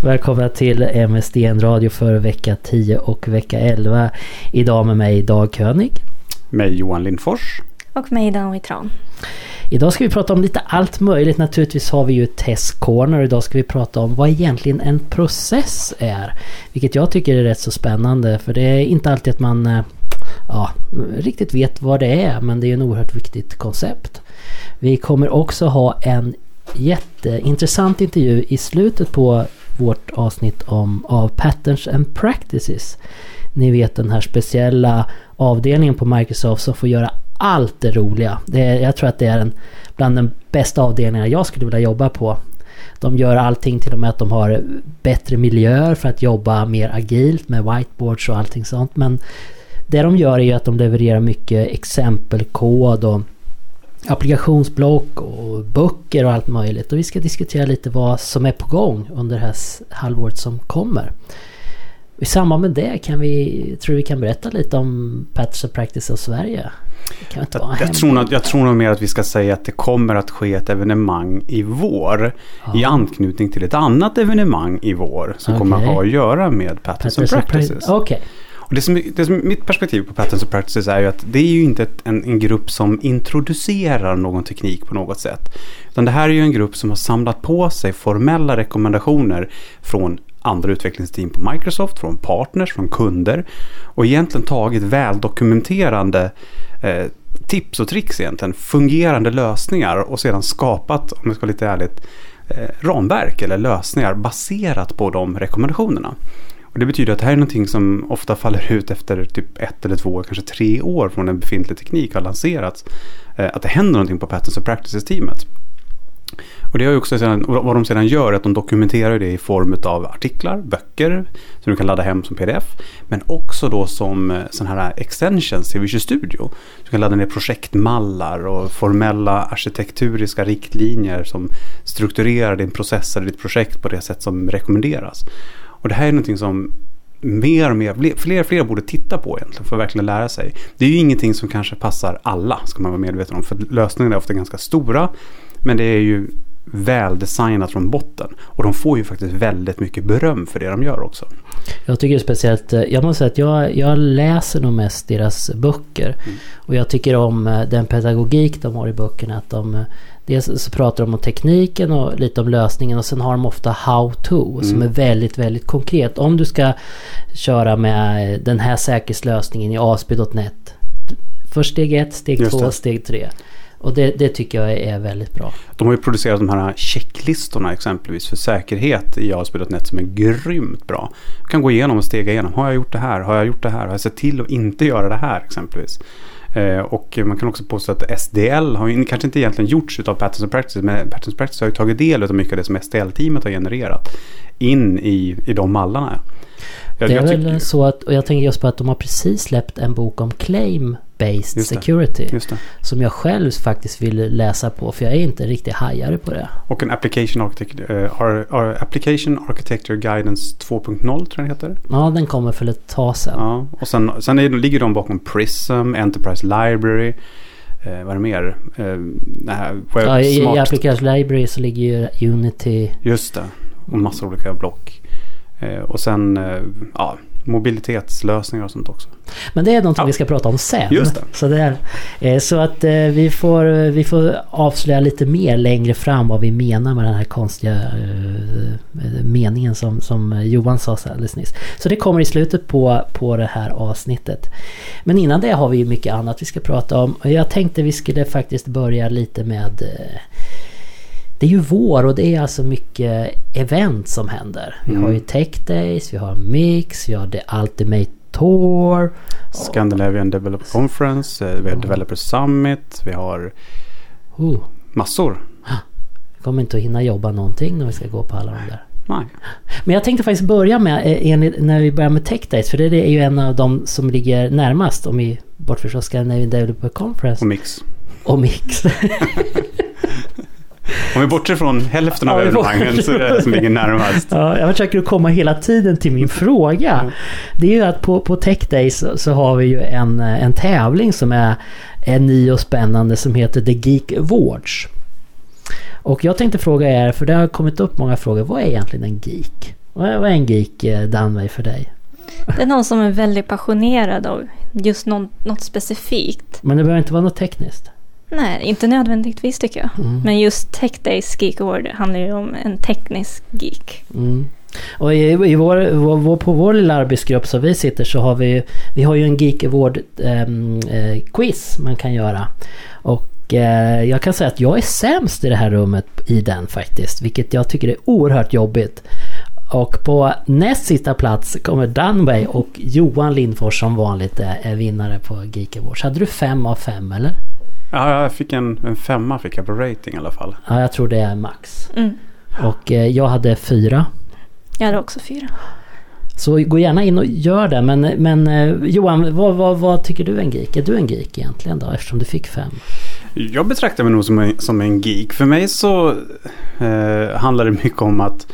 Välkomna till MSDN Radio för vecka 10 och vecka 11. Idag med mig Dag König. Mig Johan Lindfors. Och mig Danny Tran. Idag ska vi prata om lite allt möjligt. Naturligtvis har vi ju Test Corner. Idag ska vi prata om vad egentligen en process är. Vilket jag tycker är rätt så spännande. För det är inte alltid att man riktigt vet vad det är. Men det är en oerhört viktigt koncept. Vi kommer också ha en jätteintressant intervju i slutet på vårt avsnitt av Patterns and Practices. Ni vet den här speciella avdelningen på Microsoft som får göra allt det roliga. Jag tror att det är bland de bästa avdelningarna jag skulle vilja jobba på. De gör allting, till och med att de har bättre miljöer för att jobba mer agilt med whiteboards och allting sånt. Men det de gör är ju att de levererar mycket exempelkod och applikationsblock och böcker och allt möjligt. Och vi ska diskutera lite vad som är på gång under det här halvåret som kommer. I samband med det tror vi kan berätta lite om Patterns and Practices av Sverige. Jag tror nog mer att vi ska säga att det kommer att ske ett evenemang i vår i anknytning till ett annat evenemang i vår som kommer att ha att göra med Patterns and Practices. Okej. Och det som mitt perspektiv på Patterns and Practices är ju att det är ju inte en grupp som introducerar någon teknik på något sätt. Utan det här är ju en grupp som har samlat på sig formella rekommendationer från andra utvecklingsteam på Microsoft, från partners, från kunder och egentligen tagit väldokumenterande tips och tricks egentligen, fungerande lösningar och sedan skapat, om jag ska vara lite ärligt, ramverk eller lösningar baserat på de rekommendationerna. Och det betyder att det här är någonting som ofta faller ut efter typ 1 eller 2, kanske 3 år från en befintlig teknik har lanserats. Att det händer någonting på Patterns and Practices-teamet. Och det är också vad de sedan gör är att de dokumenterar det i form av artiklar, böcker som du kan ladda hem som pdf. Men också då som sån här extensions i Visual Studio. Du kan ladda ner projektmallar och formella arkitekturiska riktlinjer som strukturerar din process eller ditt projekt på det sätt som rekommenderas. Och det här är någonting som fler borde titta på egentligen för att verkligen lära sig. Det är ju ingenting som kanske passar alla, ska man vara medveten om. För lösningarna är ofta ganska stora, men det är ju väldesignat från botten. Och de får ju faktiskt väldigt mycket beröm för det de gör också. Jag tycker speciellt, jag måste säga att jag läser nog mest deras böcker. Och jag tycker om den pedagogik de har i böckerna. Att dels så pratar de om tekniken och lite om lösningen. Och sen har de ofta how-to som är väldigt, väldigt konkret. Om du ska köra med den här säkerhetslösningen i ASP.NET. Först steg 1, steg 2, steg 3. Och det tycker jag är väldigt bra. De har ju producerat de här checklistorna exempelvis för säkerhet i ASP.NET som är grymt bra. Du kan gå igenom och stega igenom. Har jag gjort det här? Har jag gjort det här? Har jag sett till att inte göra det här exempelvis? Och man kan också påstå att SDL har ju kanske inte egentligen gjorts av Patterns and Practices, men Patterns and Practices har ju tagit del av mycket av det som SDL-teamet har genererat in i de mallarna. Det är väl så att, och jag tänker just på att de har precis släppt en bok om claim-based security som jag själv faktiskt vill läsa på, för jag är inte riktigt hajare på det. Och en Application Architecture Guidance 2.0 tror jag det heter. Ja, den kommer för ett tag sedan. Ja, och sen ligger de bakom Prism, Enterprise Library, vad är det mer? I Application Library så ligger ju Unity. Just det, och massor olika block. Och sen mobilitetslösningar och sånt också. Men det är något vi ska prata om sen. Just det. Så att vi får avslöja lite mer längre fram vad vi menar med den här konstiga meningen som Johan sa alldeles nyss. Så det kommer i slutet på det här avsnittet. Men innan det har vi ju mycket annat vi ska prata om. Jag tänkte vi skulle faktiskt börja lite med... Det är ju vår och det är alltså mycket event som händer. Vi har ju Tech Days, vi har Mix, vi har The Ultimate Tour. Scandinavian Developer Conference, vi har Developer Summit, vi har massor. Vi kommer inte att hinna jobba någonting när vi ska gå på alla de där. Nej. Men jag tänkte faktiskt börja med, när vi börjar med Tech Days, för det är ju en av de som ligger närmast om vi bortförstår Scandinavian Developer Conference. Och Mix. Om vi bortser från hälften av evenemangen så är det som ligger närmast. Ja, jag försöker komma hela tiden till min fråga. Det är ju att på Tech Days så har vi ju en tävling som är ny och spännande som heter The Geek Awards. Och jag tänkte fråga er, för det har kommit upp många frågor, vad är egentligen en geek? Vad är en geek, Danvej, för dig? Det är någon som är väldigt passionerad av just något specifikt. Men det behöver inte vara något tekniskt. Nej, inte nödvändigtvis tycker jag. Men just Tech Days Geek Award handlar ju om en teknisk geek. Och på vår lilla arbetsgrupp så vi sitter så har vi har ju en Geek Award quiz man kan göra. Och jag kan säga att jag är sämst i det här rummet i den faktiskt. Vilket jag tycker är oerhört jobbigt. Och på näst sista plats kommer Danway och Johan Lindfors som vanligt är vinnare på Geek Awards. Hade du 5 av 5 eller? Ja, jag fick en 5 fick jag på rating i alla fall. Ja, jag tror det är max. Och jag hade 4. Jag hade också 4. Så gå gärna in och gör det. Men Johan, vad tycker du är en geek? Är du en geek egentligen då, eftersom du fick 5? Jag betraktar mig nog som en geek. För mig så handlar det mycket om att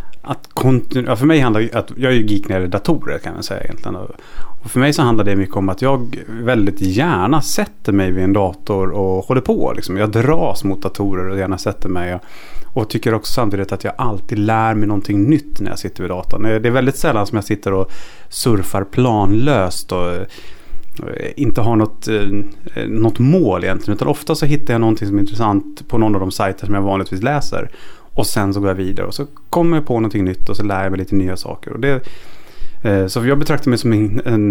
för mig handlar att jag är ju geek när det är datorer kan man säga egentligen. Och för mig så handlar det mycket om att jag väldigt gärna sätter mig vid en dator och håller på. Liksom. Jag dras mot datorer och gärna sätter mig. Och tycker också samtidigt att jag alltid lär mig någonting nytt när jag sitter vid datorn. Det är väldigt sällan som jag sitter och surfar planlöst och inte har något mål egentligen. Utan ofta så hittar jag någonting som är intressant på någon av de sajter som jag vanligtvis läser. Och sen så går jag vidare och så kommer jag på någonting nytt och så lär jag mig lite nya saker. Och så jag betraktar mig som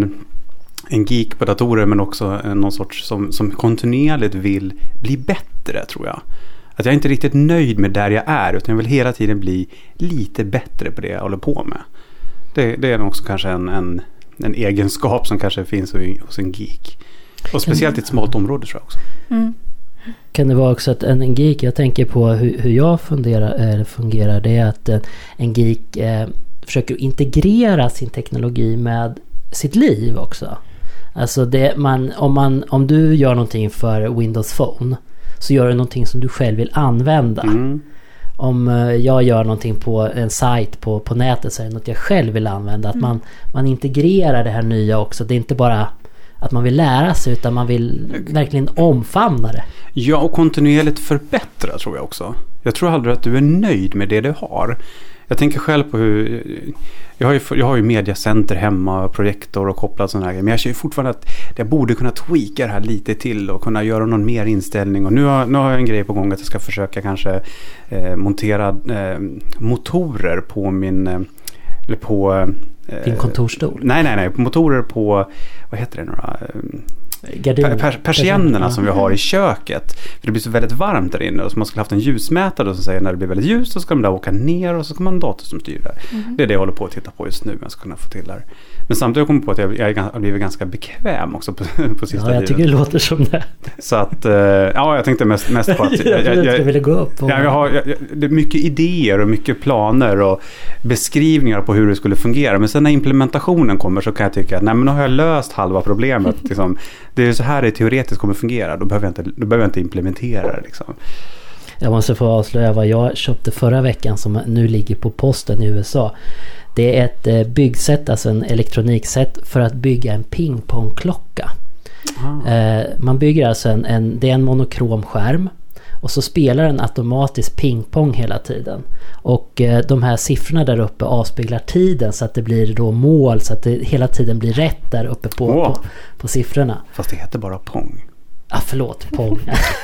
en geek på datorer men också någon sorts som kontinuerligt vill bli bättre tror jag. Att jag är inte riktigt nöjd med där jag är utan jag vill hela tiden bli lite bättre på det jag håller på med. Det är nog också kanske en egenskap som kanske finns hos en geek. Och speciellt i ett smalt område tror jag också. Kan det vara också att en geek, jag tänker på hur jag fungerar, det är att en geek försöker integrera sin teknologi med sitt liv också. Alltså om du gör någonting för Windows Phone så gör du någonting som du själv vill använda. Om jag gör någonting på en sajt på nätet så är det något jag själv vill använda. Att man integrerar det här nya också. Det är inte bara att man vill lära sig utan man vill verkligen omfamna det. Ja, och kontinuerligt förbättra tror jag också. Jag tror aldrig att du är nöjd med det du har. Jag tänker själv på hur jag har ju mediacenter hemma, projektor och kopplat sådana här grejer. Men jag känner fortfarande att jag borde kunna tweaka det här lite till och kunna göra någon mer inställning. Och nu har jag en grej på gång att jag ska försöka kanske montera motorer på min eller på din kontorsstol. Nej, motorer på vad heter det nu då? Persiennerna som vi har i köket. För det blir så väldigt varmt där inne och så man skulle haft en ljusmätare som säger när det blir väldigt ljust så ska man där åka ner och så ska man ha en dator som styr där. Det är det jag håller på att titta på just nu. Jag ska kunna få till där. Men samtidigt kommer jag på att jag har blivit ganska bekväm också på sista tiden. Ja, jag tycker det låter som det. Så att, jag tänkte mest på att jag ville gå upp. Det är mycket idéer och mycket planer och beskrivningar på hur det skulle fungera. Men sen när implementationen kommer så kan jag tycka att nej, men nu har jag löst halva problemet. Liksom. Det är så här det teoretiskt kommer fungera. Då behöver jag inte implementera det. Liksom. Jag måste få avslöja vad jag köpte förra veckan som nu ligger på posten i USA. Det är ett byggsätt, alltså en elektroniksätt för att bygga en pingpongklocka. Man bygger alltså det är en monokrom skärm och så spelar den automatiskt pingpong hela tiden. Och de här siffrorna där uppe avspeglar tiden så att det blir då mål så att det hela tiden blir rätt där uppe på siffrorna. Fast det heter bara pong. Förlåt, pong.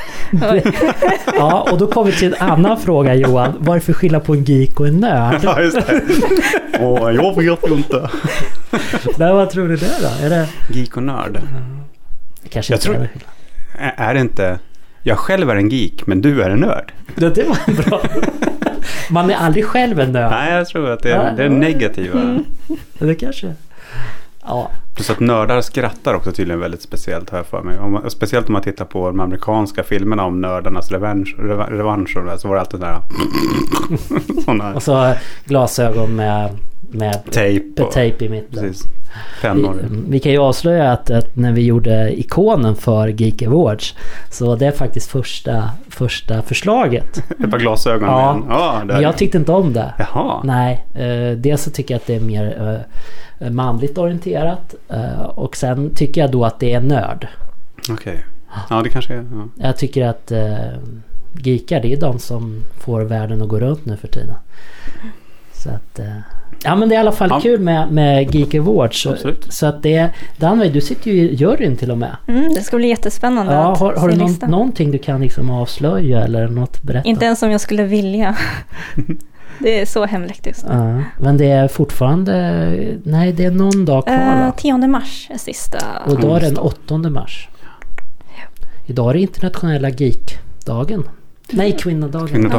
Ja, och då kommer vi till en annan fråga, Johan. Varför skilja på en geek och en nörd? Ja, just det. Jag vet ju inte. Nej, vad tror du det då? Är det geek och nörd? Kanske jag tror är det inte. Jag själv är en geek, men du är en nörd. Det var bra. Man är aldrig själv en nörd. Nej, jag tror att det är negativa. Det kanske. Ja. Plus att nördar skrattar också tydligen väldigt speciellt här för mig. Speciellt om man tittar på de amerikanska filmerna om nördarnas revansch så var det alltid där. Såna. Och så glasögon med tejp i mitten. Precis. Pennor. Vi kan ju avslöja att när vi gjorde ikonen för Geek Awards så det är faktiskt första förslaget. Ett par glasögon. Ja, men jag tyckte inte om det. Jaha. Nej, dels så tycker jag att det är mer manligt orienterat och sen tycker jag då att det är nörd. Okej. Ja, det kanske är. Ja. Jag tycker att geekar, det är de som får världen att gå runt nu för tiden. Så att... Ja, men det är i alla fall kul med Geek Awards. Absolut. Så att det... Danveig, du sitter ju i juryn till och med. Det ska bli jättespännande att har se du någonting du kan liksom avslöja eller något berätta? Inte ens om jag skulle vilja. Det är så hemligt just nu. Ja, men det är fortfarande... Nej, det är någon dag kvar, va? 10 mars är sista. Och då är den 8 mars. Idag är det internationella geek-dagen. Nej, kvinnodagen.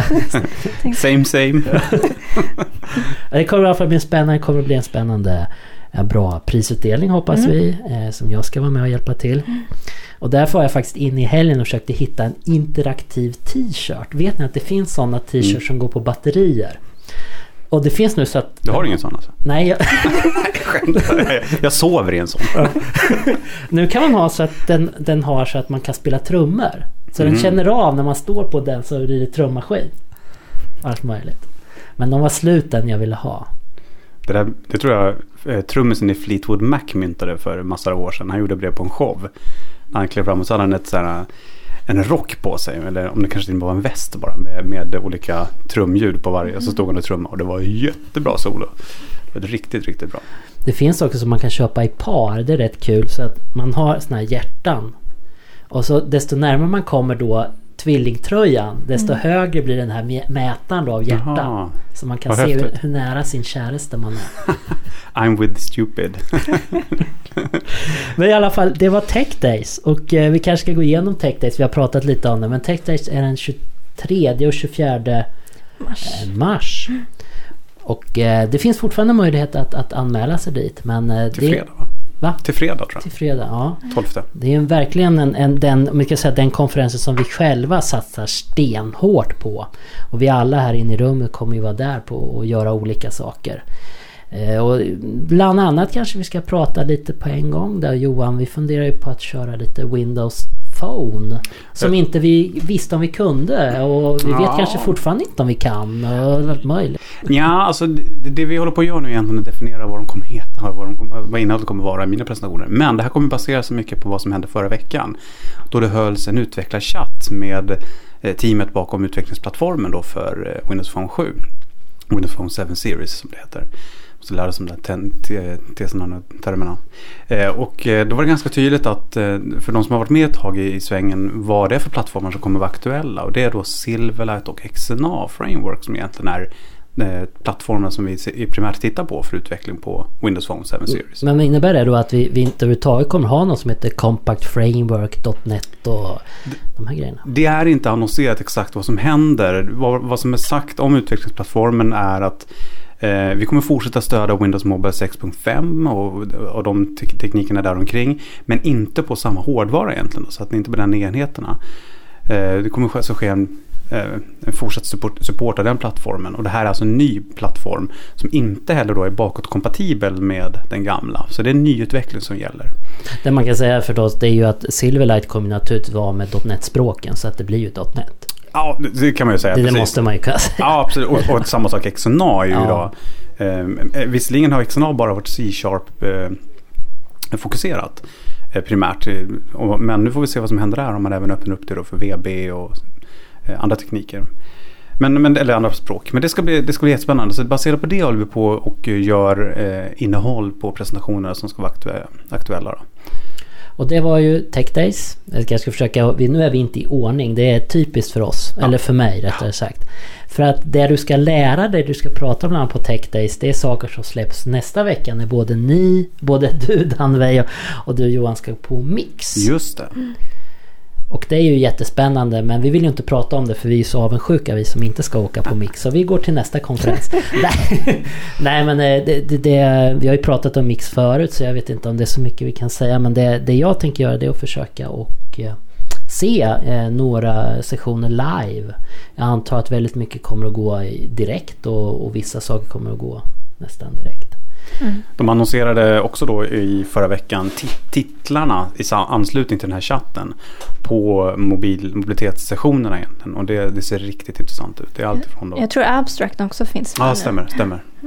Same. Det kommer i alla fall bli spännande. Det kommer bli en spännande bra prisutdelning, hoppas vi. Som jag ska vara med och hjälpa till. Och därför har jag faktiskt in i helgen och försökt hitta en interaktiv t-shirt. Vet ni att det finns sådana t-shirts som går på batterier? Och det finns nu så att... Du har ingen sån alltså? Nej. Jag sover i en sån. Nu kan man ha så att den har så att man kan spela trummor. Så den känner av när man står på den så blir det trummaskin. Allt möjligt. Men de var slut den jag ville ha. Det tror jag trummisen i Fleetwood Mac myntade för massor av år sedan. Han gjorde det på en show. När han klev fram och så hade han en rock på sig. Eller om det kanske inte var en väst bara. Med olika trumljud på varje. Och så stod han och trummade. Och det var jättebra solo. Det var riktigt, riktigt bra. Det finns också som man kan köpa i par. Det är rätt kul. Så att man har såna här hjärtan. Och så desto närmare man kommer då tvillingtröjan, desto högre blir den här mätaren då av hjärtan. Jaha. Så man kan se hur nära sin käraste man är. I'm with the stupid. Men i alla fall, det var Tech Days. Och vi kanske ska gå igenom Tech Days. Vi har pratat lite om det. Men Tech Days är den 23 och 24 mars. Och det finns fortfarande möjlighet att anmäla sig dit. Men till fredag, va? Va? Till fredag, tror jag. Till fredag, ja. 12. Det är ju verkligen den konferensen som vi själva satsar stenhårt på. Och vi alla här inne i rummet kommer ju vara där på och göra olika saker. Och bland annat kanske vi ska prata lite på en gång där, Johan. Vi funderar ju på att köra lite Windows Phone som inte vi visste om vi kunde, och vi vet kanske fortfarande inte om vi kan och allt möjligt. Ja, alltså det vi håller på att göra nu egentligen är att definiera vad de kommer heta, vad innehållet kommer vara i mina presentationer. Men det här kommer basera sig mycket på vad som hände förra veckan, då det hölls en utvecklarchatt med teamet bakom utvecklingsplattformen då för Windows Phone 7, Windows Phone 7 Series som det heter. Så lärde sig om de termerna. Och då var det ganska tydligt att för de som har varit med ett tag i svängen, vad det är för plattformar som kommer vara aktuella. Och det är då Silverlight och XNA Framework som egentligen är plattformen som vi primärt tittar på för utveckling på Windows Phone 7 Series. Men innebär det då att vi inte överhuvudtaget kommer ha något som heter Compact Framework, .NET och de här grejerna? Det är inte annonserat exakt vad som händer. Vad som är sagt om utvecklingsplattformen är att vi kommer fortsätta stödja Windows Mobile 6.5 och de teknikerna där omkring, men inte på samma hårdvara egentligen, så att ni inte på den enheterna. Det kommer så ske en fortsatt support av den plattformen, och det här är alltså en ny plattform som inte heller då är bakåtkompatibel med den gamla, så det är en ny utveckling som gäller. Det man kan säga förstås, det är ju att Silverlight kommer naturligtvis vara med .NET-språken, så att det blir ju .NET. Ja, det kan man ju säga. Det måste man ju kunna säga. Ja, absolut. Och samma sak XNA är ju idag. Visserligen har XNA bara varit C# fokuserat primärt. Men nu får vi se vad som händer där, om man även öppnar upp det då för VB och andra tekniker. Eller andra språk. Men det ska bli jättespännande. Så baserat på det håller vi på och gör innehåll på presentationer som ska vara aktuella då. Och det var ju Tech Days. Jag ska försöka, nu är vi inte i ordning. Det är typiskt för oss, eller för mig rättare sagt. För att det du ska lära dig, du ska prata bland annat på Tech Days, det är saker som släpps nästa vecka när både du Danveig och du Johan ska på Mix. Just det. Och det är ju jättespännande, men vi vill ju inte prata om det för vi är så avundsjuka, vi som inte ska åka på Mix. Så vi går till nästa konferens. Nej, men vi har ju pratat om Mix förut, så jag vet inte om det är så mycket vi kan säga. Men det jag tänker göra, det är att försöka och se några sessioner live. Jag antar att väldigt mycket kommer att gå direkt och vissa saker kommer att gå nästan direkt. De annonserade också då i förra veckan titlarna i anslutning till den här chatten på mobilitetssessionerna egentligen. Och det ser riktigt intressant ut. Det är allt ifrån då. Jag tror Abstract också finns. Ja, stämmer.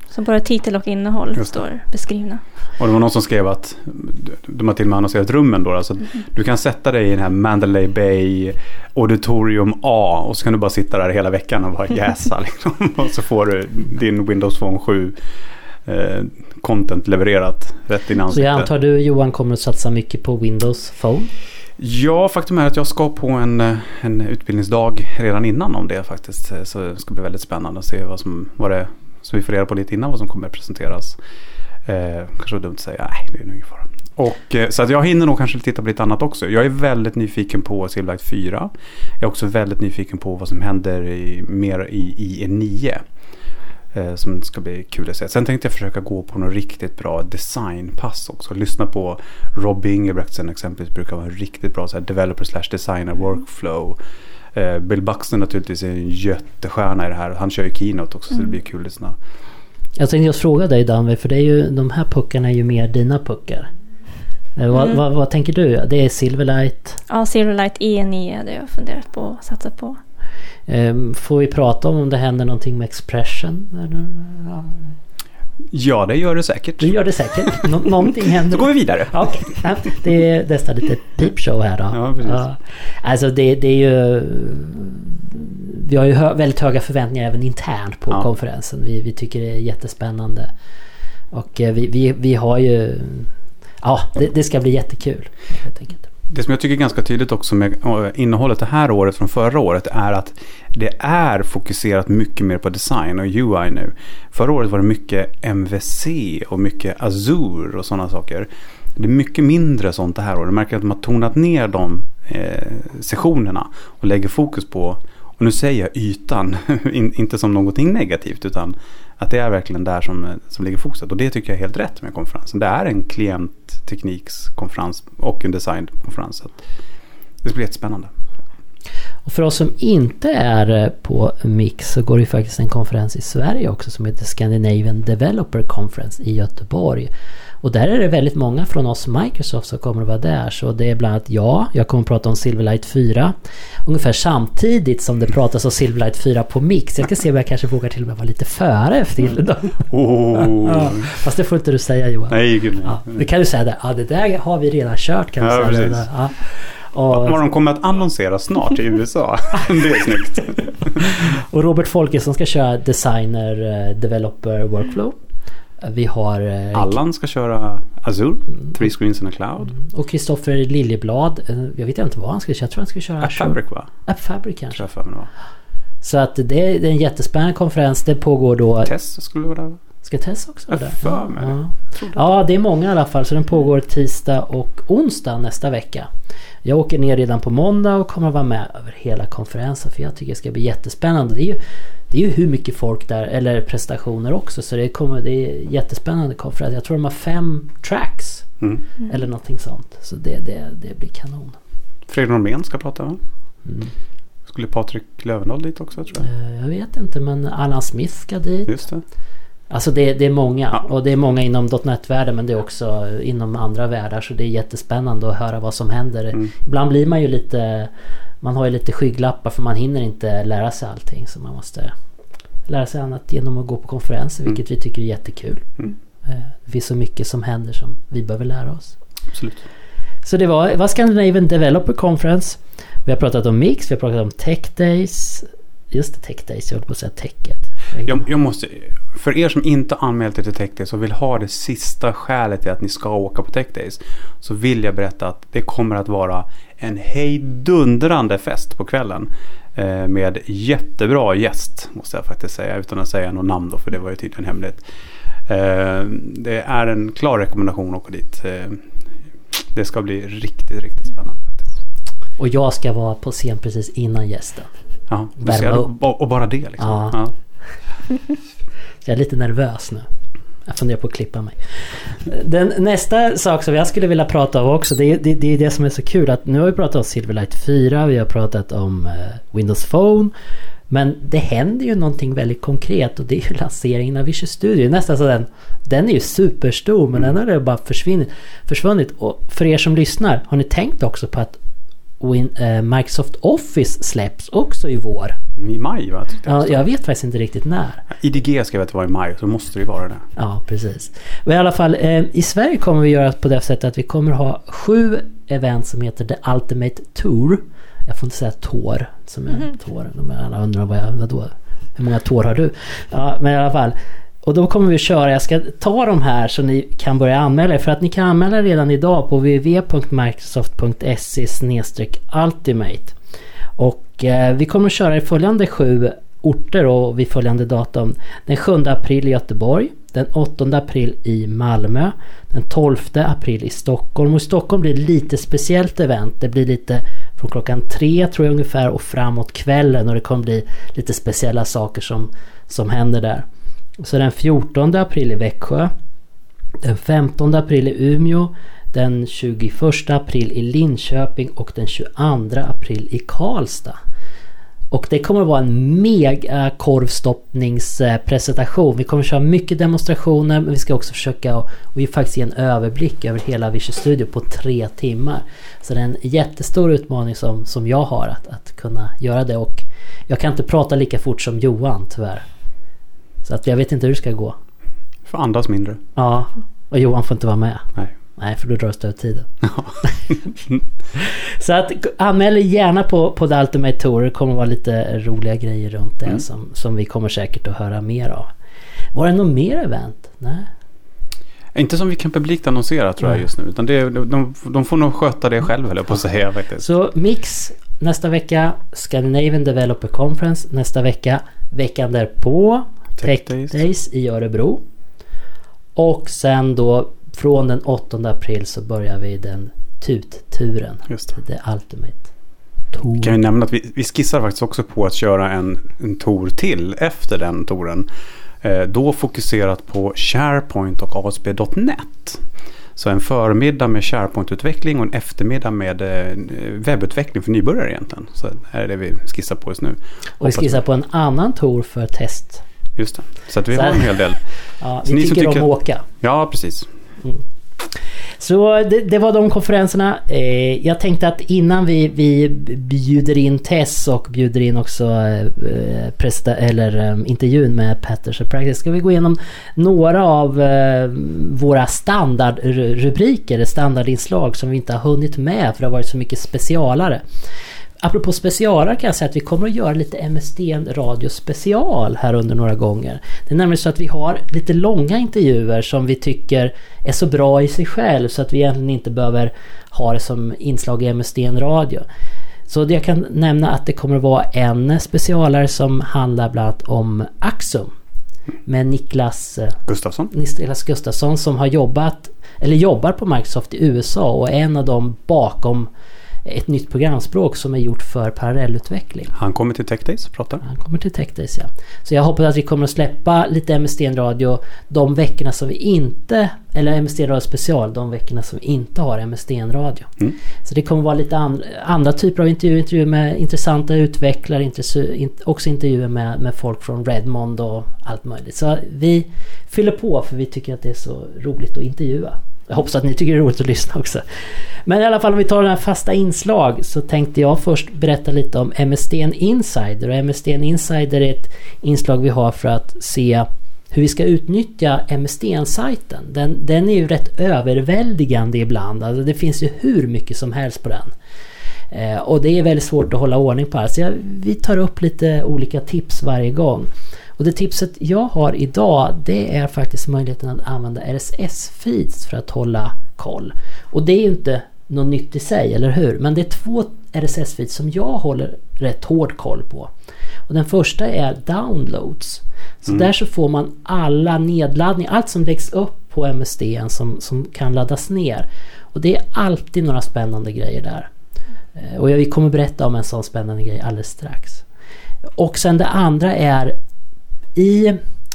Så bara titel och innehåll står beskrivna. Och det var någon som skrev att de har till och med annonserat rummen då. Alltså du kan sätta dig i den här Mandalay Bay Auditorium A och så kan du bara sitta där hela veckan och bara jäsa liksom. Och så får du din Windows Phone 7 content levererat rätt in i ansiktet. Så jag antar du, Johan, kommer att satsa mycket på Windows Phone? Ja, faktum är att jag ska på en utbildningsdag redan innan om det faktiskt. Så det ska bli väldigt spännande att se vad det så vi får reda på lite innan vad som kommer att presenteras. Kanske var dumt att säga, nej, det är nog ingen fara. Och, så att jag hinner nog kanske titta på lite annat också. Jag är väldigt nyfiken på Silverlight 4. Jag är också väldigt nyfiken på vad som händer mer i E9. Som ska bli kul att se. Sen tänkte jag försöka gå på något riktigt bra designpass också. Lyssna på Rob Ingebretsen exempelvis, brukar vara en riktigt bra så här developer/designer workflow. Bill Buxton naturligtvis är en jättestjärna i det här. Han kör ju Keynote också så det blir kul att lyssna. Jag tänkte just fråga dig, Danve, för det är ju, de här puckarna är ju mer dina puckar. Vad tänker du? Det är Silverlight? Ja, Silverlight E9 det jag har funderat på att satsa på. Får vi prata om det händer någonting med Expression? Ja, det gör det säkert. Det gör det säkert. Någonting händer. Så går vi vidare. Okej. Det är nästan lite peepshow här då. Ja, precis. Alltså det är ju... Vi har ju väldigt höga förväntningar även internt på konferensen. Vi tycker det är jättespännande. Och vi har ju... Ja, det ska bli jättekul helt enkelt. Det som jag tycker är ganska tydligt också med innehållet det här året från förra året är att det är fokuserat mycket mer på design och UI nu. Förra året var det mycket MVC och mycket Azure och sådana saker. Det är mycket mindre sånt det här året. Jag märker att de har tonat ner de sessionerna och lägger fokus på, och nu säger jag ytan, inte som någonting negativt utan att det är verkligen där som ligger fokuset. Och det tycker jag är helt rätt med konferensen. Det är en klientteknikskonferens och en designkonferens. Så det blir jättespännande. Och för oss som inte är på Mix så går det ju faktiskt en konferens i Sverige också som heter Scandinavian Developer Conference i Göteborg. Och där är det väldigt många från oss Microsoft som kommer att vara där. Så det är bland annat jag kommer att prata om Silverlight 4. Ungefär samtidigt som det pratas om Silverlight 4 på Mix. Jag ska se om jag kanske vågar till och med vara lite före efter dem. Fast det får inte du säga, Johan. Nej, gud. Det kan du säga där. Ja, det där har vi redan kört kan du säga. Ja. Och de kommer att annonsera snart i USA. Det är snyggt. Och Robert Folkesson ska köra designer developer workflow. Vi har... Allan ska köra Azure, 3 screens in a cloud. Och Kristoffer Liljeblad, jag vet inte vad han ska köra. Jag tror han ska köra AppFabric, va? AppFabric kanske. Va? Så att det är en jättespännande konferens. Det pågår då... Tess skulle vara där. Ska Tess också vara där? Ja, det är många i alla fall. Så den pågår tisdag och onsdag nästa vecka. Jag åker ner redan på måndag och kommer att vara med över hela konferensen. För jag tycker det ska bli jättespännande. Det är ju hur mycket folk där, eller prestationer också. Så det är jättespännande konferens. Jag tror de har 5 tracks. Eller någonting sånt. Så det blir kanon. Fredrik Normén ska prata, va? Skulle Patrik Lövendahl dit också, tror jag? Jag vet inte, men Alan Smith ska dit. Just det. Alltså det är många. Och det är många inom .NET-världen, men det är också inom andra världar. Så det är jättespännande att höra vad som händer. Ibland blir man ju lite... Man har ju lite skygglappar för man hinner inte lära sig allting. Så man måste lära sig annat genom att gå på konferenser, vilket vi tycker är jättekul. Det finns så mycket som händer som vi behöver lära oss. Absolut. Så det var Scandinavian Developer Conference. Vi har pratat om Mix, vi har pratat om Tech Days. Just det, Tech Days, jag håller på att säga Techet. Jag måste, för er som inte anmält er till Tech Days och vill ha det sista skälet till att ni ska åka på Tech Days, så vill jag berätta att det kommer att vara en hejdundrande fest på kvällen med jättebra gäst, måste jag faktiskt säga, utan att säga någon namn då, för det var ju tydligen hemligt. Det är en klar rekommendation att åka dit. Det ska bli riktigt, riktigt spännande faktiskt. Och jag ska vara på scen precis innan gästen. Ja, och bara det liksom. Ja. Jag är lite nervös nu. Jag funderar på att klippa mig. Den nästa sak som jag skulle vilja prata om också, det är det som är så kul, att nu har vi pratat om Silverlight 4, vi har pratat om Windows Phone, men det händer ju någonting väldigt konkret, och det är ju lanseringen av Visual Studio. Nästan så den är ju superstor, men den har bara försvunnit. Och för er som lyssnar, har ni tänkt också på att Microsoft Office släpps också i vår. I maj, va? Ja, jag vet faktiskt inte riktigt när. IDG ska vara i maj, så måste det vara det. Ja, precis. Men i alla fall, i Sverige kommer vi göra på det sättet att vi kommer ha 7 event som heter The Ultimate Tour. Jag får inte säga tår, som är tår. Alla undrar vadå? Hur många tår har du? Ja, men i alla fall. Och då kommer vi att köra, jag ska ta de här så ni kan börja anmäla er. För att ni kan anmäla redan idag på www.microsoft.se/ultimate. Och vi kommer att köra i följande 7 orter och vid följande datum. Den 7 april i Göteborg, den 8 april i Malmö, den 12 april i Stockholm. Och i Stockholm blir det lite speciellt event. Det blir lite från klockan 3 tror jag ungefär och framåt kvällen. Och det kommer bli lite speciella saker som händer där. Så den 14 april i Växjö, den 15 april i Umeå, den 21 april i Linköping och den 22 april i Karlstad. Och det kommer att vara en mega korvstoppningspresentation. Vi kommer att köra mycket demonstrationer, men vi ska också försöka och faktiskt ge en överblick över hela Visual Studio på 3 timmar. Så det är en jättestor utmaning som jag har att kunna göra det. Och jag kan inte prata lika fort som Johan, tyvärr. Så att jag vet inte hur det ska gå. För andas mindre. Ja, och Johan får inte vara med. Nej, för då drar det tiden. Så att anmäl gärna på The Ultimate Tour. Det kommer vara lite roliga grejer runt det som vi kommer säkert att höra mer av. Var det något mer event? Nej. Inte som vi kan publikt annonsera tror jag just nu. Utan de får nog sköta det själv, eller på att säga faktiskt. Så Mix nästa vecka, Scandinavian Developer Conference nästa vecka, veckan därpå Tech Days i Örebro. Och sen då från den 8 april så börjar vi den turen. Just det. The Ultimate Tour. Kan jag nämna att vi skissar faktiskt också på att köra en tour till efter den touren. Då fokuserat på SharePoint och ASP.NET. Så en förmiddag med SharePoint-utveckling och en eftermiddag med webbutveckling för nybörjare egentligen. Så är det vi skissar på just nu. Och vi skissar på en annan tour för test. Just det. Så att vi har en hel del. Ja, vi tycker om att åka. Ja, precis. Så det var de konferenserna. Jag tänkte att innan vi bjuder in Tess och bjuder in också intervjun med Petter Surpractice, ska vi gå igenom några av våra standardrubriker, standardinslag som vi inte har hunnit med för det har varit så mycket specialare. Apropå specialare kan jag säga att vi kommer att göra lite MSDN Radio special här under några gånger. Det är nämligen så att vi har lite långa intervjuer som vi tycker är så bra i sig själv så att vi egentligen inte behöver ha det som inslag i MSDN Radio. Så jag kan nämna att det kommer att vara en specialare som handlar bland annat om Axum med Niklas Gustafsson som har jobbar på Microsoft i USA och är en av dem bakom ett nytt programspråk som är gjort för parallellutveckling. Han kommer till Tech Days och pratar. Han kommer till Tech Days, ja. Så jag hoppas att vi kommer att släppa lite MSDN Radio de veckorna som vi inte, eller MSDN Radio special de veckorna som vi inte har MSDN Radio. Så det kommer vara lite andra typer av intervjuer med intressanta utvecklare, också intervjuer med folk från Redmond och allt möjligt. Så vi fyller på för vi tycker att det är så roligt att intervjua. Jag hoppas att ni tycker det är roligt att lyssna också. Men i alla fall om vi tar den här fasta inslag så tänkte jag först berätta lite om MSDN Insider. Och MSDN Insider är ett inslag vi har för att se hur vi ska utnyttja MSDN-sajten. Den är ju rätt överväldigande ibland. Alltså det finns ju hur mycket som helst på den. Och det är väldigt svårt att hålla ordning på. Så vi tar upp lite olika tips varje gång. Och det tipset jag har idag, det är faktiskt möjligheten att använda RSS-feeds för att hålla koll. Och det är ju inte något nytt i sig, eller hur? Men det är 2 RSS-feeds som jag håller rätt hård koll på. Och den första är downloads. Så där så får man alla nedladdningar, allt som läggs upp på MSDN som kan laddas ner. Och det är alltid några spännande grejer där. Och vi kommer berätta om en sån spännande grej alldeles strax. Och sen det andra är i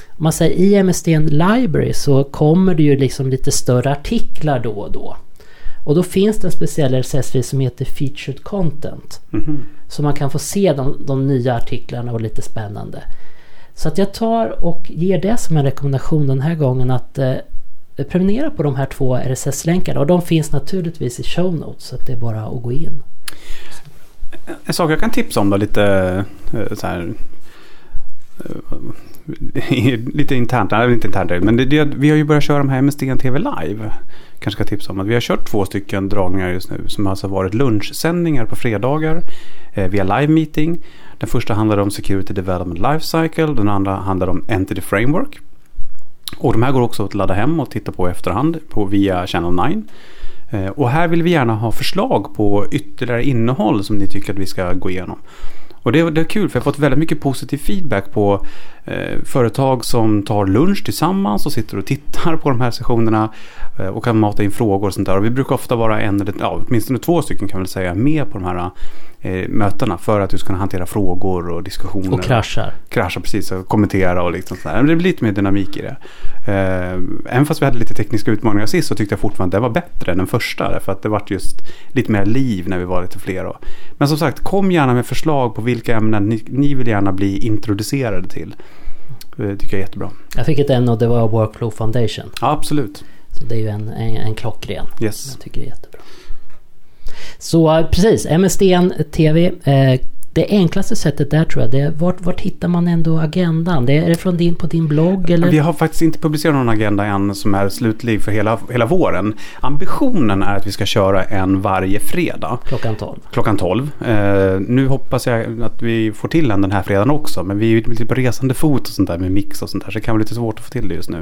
MSDN Library så kommer det ju liksom lite större artiklar då och då. Och då finns det en speciell RSS-feed som heter Featured Content. Så man kan få se de nya artiklarna och lite spännande. Så att jag tar och ger det som en rekommendation den här gången att prenumerera på de här 2 RSS-länkarna. Och de finns naturligtvis i show notes så att det är bara att gå in. En sak jag kan tipsa om då, lite så här, lite internt, nej inte internt, men vi har ju börjat köra de här MSDN TV Live. Kanske ska tipsa om att vi har kört 2 stycken dragningar just nu som alltså varit lunchsändningar på fredagar via live meeting. Den första handlade om Security Development Lifecycle, den andra handlade om Entity Framework. Och de här går också att ladda hem och titta på i efterhand via Channel 9. Och här vill vi gärna ha förslag på ytterligare innehåll som ni tycker att vi ska gå igenom. Och det är kul för jag har fått väldigt mycket positiv feedback på företag som tar lunch tillsammans och sitter och tittar på de här sessionerna och kan mata in frågor och sånt där. Och vi brukar ofta vara åtminstone 2 stycken kan väl säga med på de här mötena för att du ska kunna hantera frågor och diskussioner. Och kraschar, precis, och kommentera och liksom sådär. Men det blir lite mer dynamik i det. Även fast vi hade lite tekniska utmaningar sist så tyckte jag fortfarande att det var bättre än den första. Därför att det var just lite mer liv när vi var lite fler. Men som sagt, kom gärna med förslag på vilka ämnen ni vill gärna bli introducerade till. Det tycker jag är jättebra. Jag fick ett ämne och det var Workflow Foundation. Ja, absolut. Så det är ju en klockren. Yes. Jag tycker det är jättebra. Så precis, MSDN TV. Det enklaste sättet där tror jag, det är vart hittar man ändå agendan? Är det på din blogg? Eller? Vi har faktiskt inte publicerat någon agenda än som är slutlig för hela våren. Ambitionen är att vi ska köra en varje fredag. Klockan 12. Nu hoppas jag att vi får till den här fredagen också. Men vi är ju lite på resande fot och sånt där med mix och sånt där. Så det kan vara lite svårt att få till det just nu.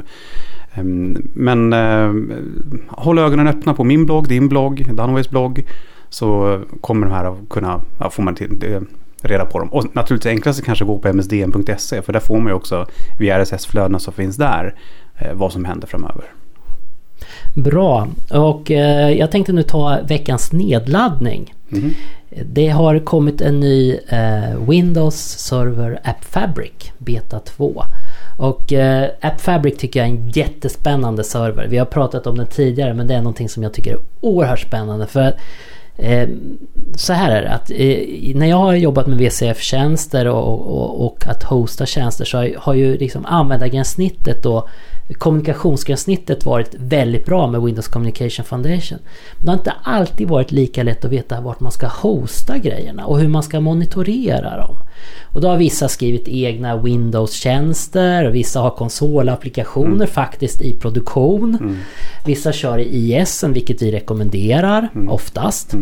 Men håll ögonen öppna på min blogg, din blogg, Danways blogg. Så kommer de här att kunna få man till reda på dem. Och naturligtvis enklast kanske gå på msdn.se för där får man ju också via RSS-flödena som finns där vad som händer framöver. Bra. Och jag tänkte nu ta veckans nedladdning. Det har kommit en ny Windows Server App Fabric Beta 2. Och App Fabric tycker jag är en jättespännande server. Vi har pratat om den tidigare men det är någonting som jag tycker är oerhört spännande för så här är det att när jag har jobbat med VCF-tjänster och att hosta tjänster så har ju liksom användargränssnittet och kommunikationsgränssnittet varit väldigt bra med Windows Communication Foundation. Men det har inte alltid varit lika lätt att veta vart man ska hosta grejerna och hur man ska monitorera dem. Och då har vissa skrivit egna Windows-tjänster, vissa har konsolapplikationer faktiskt i produktion. Vissa kör i IS, vilket vi rekommenderar oftast.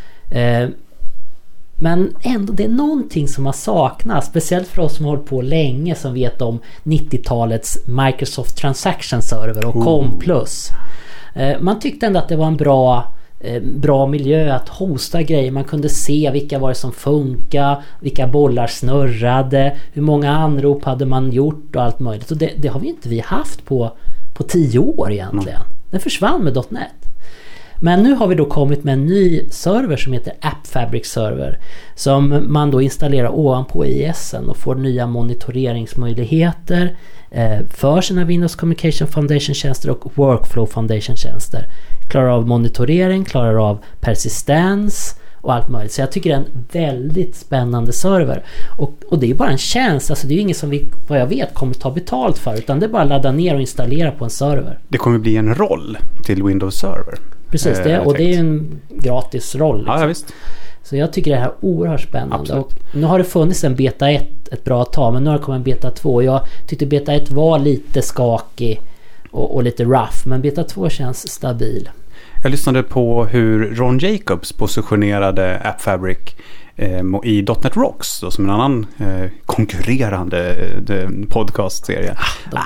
Men ändå, det är någonting som har saknats, speciellt för oss som har hållit på länge som vet om 90-talets Microsoft Transaction Server och COM+. Man tyckte ändå att det var en bra miljö att hosta grejer. Man kunde se vilka var det som funkade, vilka bollar snurrade, hur många anrop hade man gjort och allt möjligt. Och det har vi haft på 10 år egentligen. Den försvann med .NET. Men nu har vi då kommit med en ny server som heter App Fabric Server som man då installerar ovanpå IS:en och får nya monitoreringsmöjligheter för sina Windows Communication Foundation-tjänster och Workflow Foundation-tjänster. Klarar av monitorering, klarar av persistens och allt möjligt. Så jag tycker det är en väldigt spännande server. Och det är bara en tjänst, alltså det är ju inget som vi, vad jag vet, kommer ta betalt för, utan det är bara att ladda ner och installera på en server. Det kommer bli en roll till Windows Server. Precis, och det är ju en gratis roll. Liksom. Ja, visst. Så jag tycker det här är oerhört spännande. Absolut. Och nu har det funnits en beta 1 ett bra tag, men nu har det kommit en beta 2. Jag tyckte beta 1 var lite skakig och lite rough, men beta 2 känns stabil. Jag lyssnade på hur Ron Jacobs positionerade App Fabric i .NET Rocks då, som en annan konkurrerande podcastserie.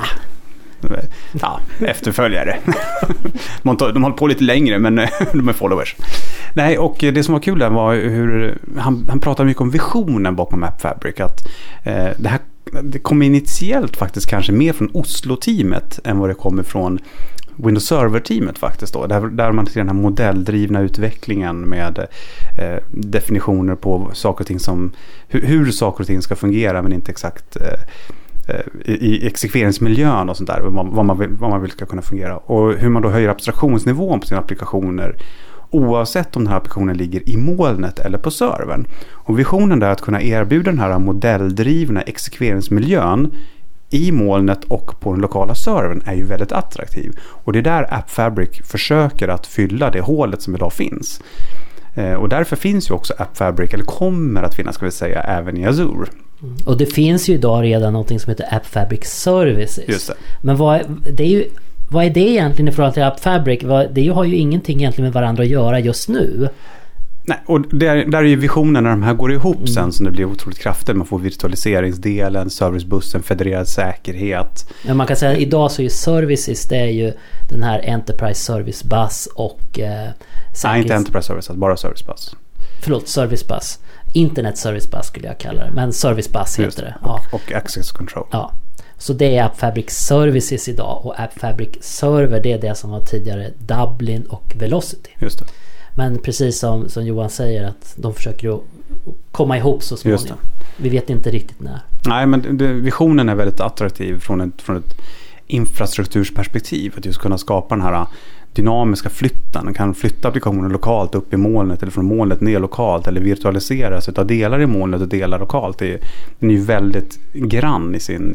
Efterföljare. De håller på lite längre, men de är followers. Nej, och det som var kul där var hur han pratade mycket om visionen bakom App Fabric. Att det kom initiellt faktiskt kanske mer från Oslo-teamet än vad det kommer från Windows Server-teamet faktiskt då. Där man ser den här modelldrivna utvecklingen med definitioner på saker och ting som hur saker och ting ska fungera, men inte exakt i exekveringsmiljön och sånt där, vad man vill ska kunna fungera, och hur man då höjer abstraktionsnivån på sina applikationer oavsett om den här applikationen ligger i molnet eller på servern. Och visionen är att kunna erbjuda den här modelldrivna exekveringsmiljön i molnet och på den lokala servern är ju väldigt attraktiv. Och det är där App Fabric försöker att fylla det hålet som idag finns. Och därför finns ju också App Fabric, eller kommer att finnas ska vi säga, även i Azure. Och det finns ju idag redan någonting som heter App Fabric Services. Just det. Men vad är det egentligen i förhållande till App Fabric? Det har ju ingenting egentligen med varandra att göra just nu. Nej, och där är ju visionen när de här går ihop sen som det blir otroligt kraftigt. Man får virtualiseringsdelen, servicebussen, federerad säkerhet. Men man kan säga att idag så är ju services, det är ju den här Enterprise Service Bus och Nej, inte Enterprise Service Bus, bara Service Bus. Förlåt, Service Bus. Internet Service Bus skulle jag kalla det, men Service Bus heter det. Ja. Och Access Control. Ja. Så det är App Fabric Services idag, och App Fabric Server, det är det som var tidigare Dublin och Velocity. Just det. Men precis som Johan säger, att de försöker att komma ihop så småningom. Vi vet inte riktigt när. Nej, men visionen är väldigt attraktiv från ett infrastruktursperspektiv. Att just kunna skapa den här dynamiska flytten. Man kan flytta applikationen lokalt upp i molnet eller från molnet ner lokalt eller virtualiseras utav delar i molnet och delar lokalt. Den är ju väldigt grann i sin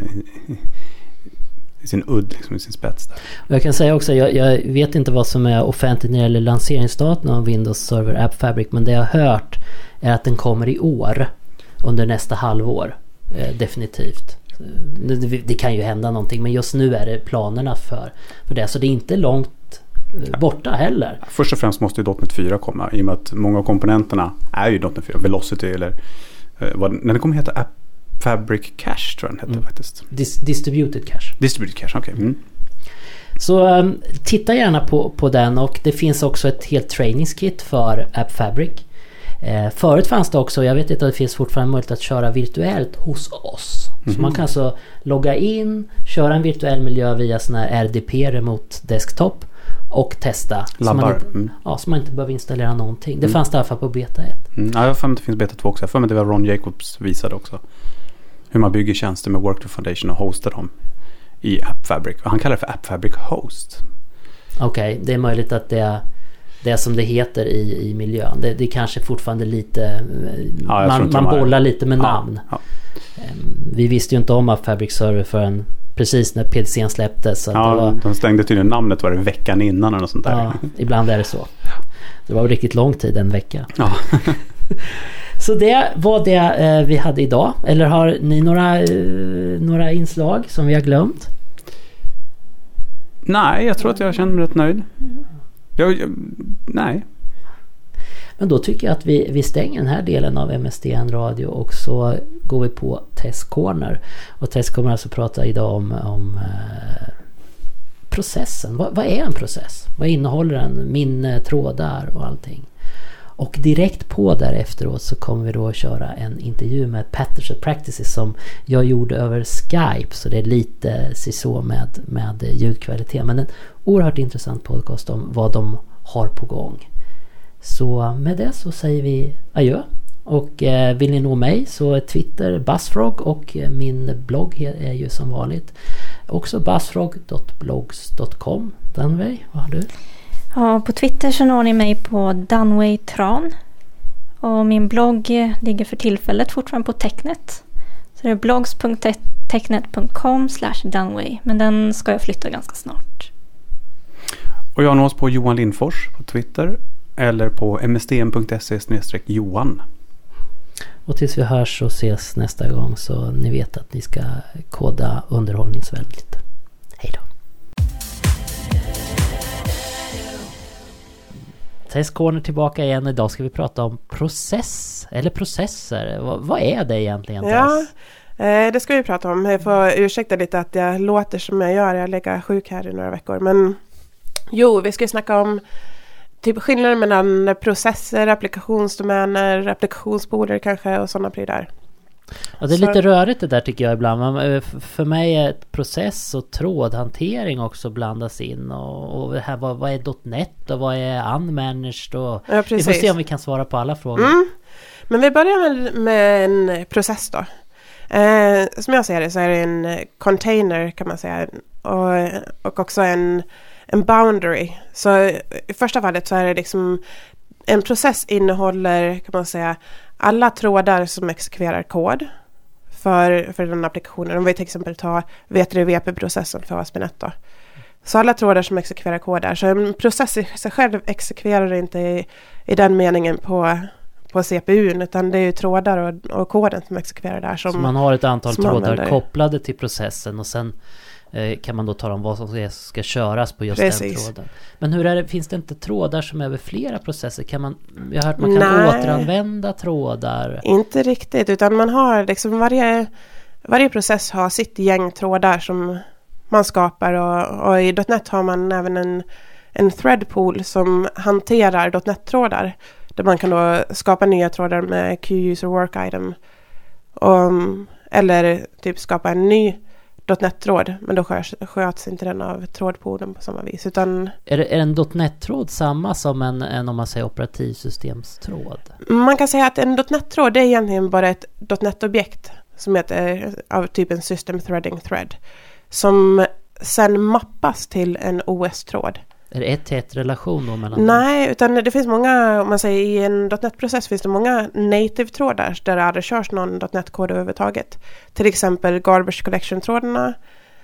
udd, liksom, i sin spets där. Och jag kan säga också, jag vet inte vad som är offentligt när det gäller lanseringsdatum av Windows Server App Fabric, men det jag har hört är att den kommer i år, under nästa halvår, definitivt. Det kan ju hända någonting, men just nu är det planerna för det, så det är inte långt borta heller. Först och främst måste ju .NET 4 komma, i och med att många av komponenterna är ju .NET 4, Velocity eller när det kommer heta App Fabric Cache tror jag den heter faktiskt. Distributed Cache. Distributed Cache, okej. Okay. Så titta gärna på den, och det finns också ett helt trainingskit för App Fabric. Förut fanns det också, jag vet inte att det finns fortfarande möjlighet att köra virtuellt hos oss. Så man kan alltså logga in, köra en virtuell miljö via sån här RDP, Remote Desktop, och testa. Labbar. Så man inte behöver installera någonting. Det fanns det i alla fall på beta 1. Ja, jag får inte det finns beta 2 också. Jag får det var Ron Jacobs visade också. Hur man bygger tjänster med Workflow Foundation och hostar dem i App Fabric. Och han kallar det för App Fabric Host. Okej, det är möjligt att det är som det heter i miljön. Det är kanske fortfarande lite... man bollar lite med namn. Ja. Vi visste ju inte om App Fabric Server förrän precis när PDC:n släpptes. Så de stängde tydligen namnet var det veckan innan eller sånt där. Ja, ibland är det så. Det var riktigt lång tid, en vecka. Ja. Så det var det vi hade idag. Eller har ni några inslag som vi har glömt? Nej, jag tror att jag känner mig rätt nöjd. Nej. Men då tycker jag att vi stänger den här delen av MSDN Radio, och så går vi på Test Corner. Och Test kommer alltså prata idag om processen. Vad är en process? Vad innehåller den? Minne, trådar och allting. Och direkt på där efteråt så kommer vi då att köra en intervju med Patterns and Practices som jag gjorde över Skype, så det är lite så med ljudkvalitet, men en oerhört intressant podcast om vad de har på gång. Så med det så säger vi adjö, och vill ni nå mig så är Twitter Buzzfrog, och min blogg är ju som vanligt också buzzfrog.blogs.com. Danway, vad har du? Ja, på Twitter så når ni mig på Danway Tran. Och min blogg ligger för tillfället fortfarande på Technet. Så det är blogs.technet.com/Danway. Men den ska jag flytta ganska snart. Och jag nås på Johan Lindfors på Twitter eller på msdn.se/Johan. Och tills vi hörs och ses nästa gång, så ni vet att ni ska koda underhållningsvänligt. Hej då. Test Corner tillbaka igen. Idag ska vi prata om process eller processer. Vad är det egentligen? Ja, det ska vi prata om. Jag får ursäkta lite att jag låter som jag gör. Jag lägger sjuk här i några veckor. Men vi ska snacka om typ skillnaden mellan processer, applikationsdomäner, applikationspoler kanske och sådana prylar. Ja, det är lite rörigt det där tycker jag ibland. För mig är ett process och trådhantering också blandas in. Och det här, vad är .NET och vad är unmanaged? Och vi får se om vi kan svara på alla frågor. Men vi börjar med en process då. Som jag ser det så är det en container kan man säga. Och också en boundary. Så i första fallet så är det liksom en process innehåller kan man säga alla trådar som exekverar kod för den applikationen. Om vi till exempel tar VTRVP-processen för ASP.NET då. Så alla trådar som exekverar kod där. Så en process i sig själv exekverar inte i den meningen på CPUn, utan det är ju trådar och koden som exekverar där. Så man har ett antal trådar använder kopplade till processen och sen kan man då tala om vad som ska köras på just den tråden. Men hur är det, finns det inte trådar som är över flera processer? Jag har hört man kan återanvända trådar. Inte riktigt, utan man har liksom varje process har sitt gäng trådar som man skapar, och i .NET har man även en thread pool som hanterar .NET-trådar. Där man kan då skapa nya trådar med Q-user work item. Eller typ skapa en ny .NET-tråd. Men då sköts inte den av trådpoolen på samma vis. Utan är en .NET-tråd samma som en om man säger operativsystemstråd? Man kan säga att en .NET-tråd är egentligen bara ett .NET-objekt som heter av typen system threading thread. Som sen mappas till en OS-tråd. Är det 1-1 relation då mellan? Nej, utan det finns många, om man säger i en .NET-process finns det många native-trådar där det aldrig körs någon .NET-kod överhuvudtaget. Till exempel garbage collection-trådarna.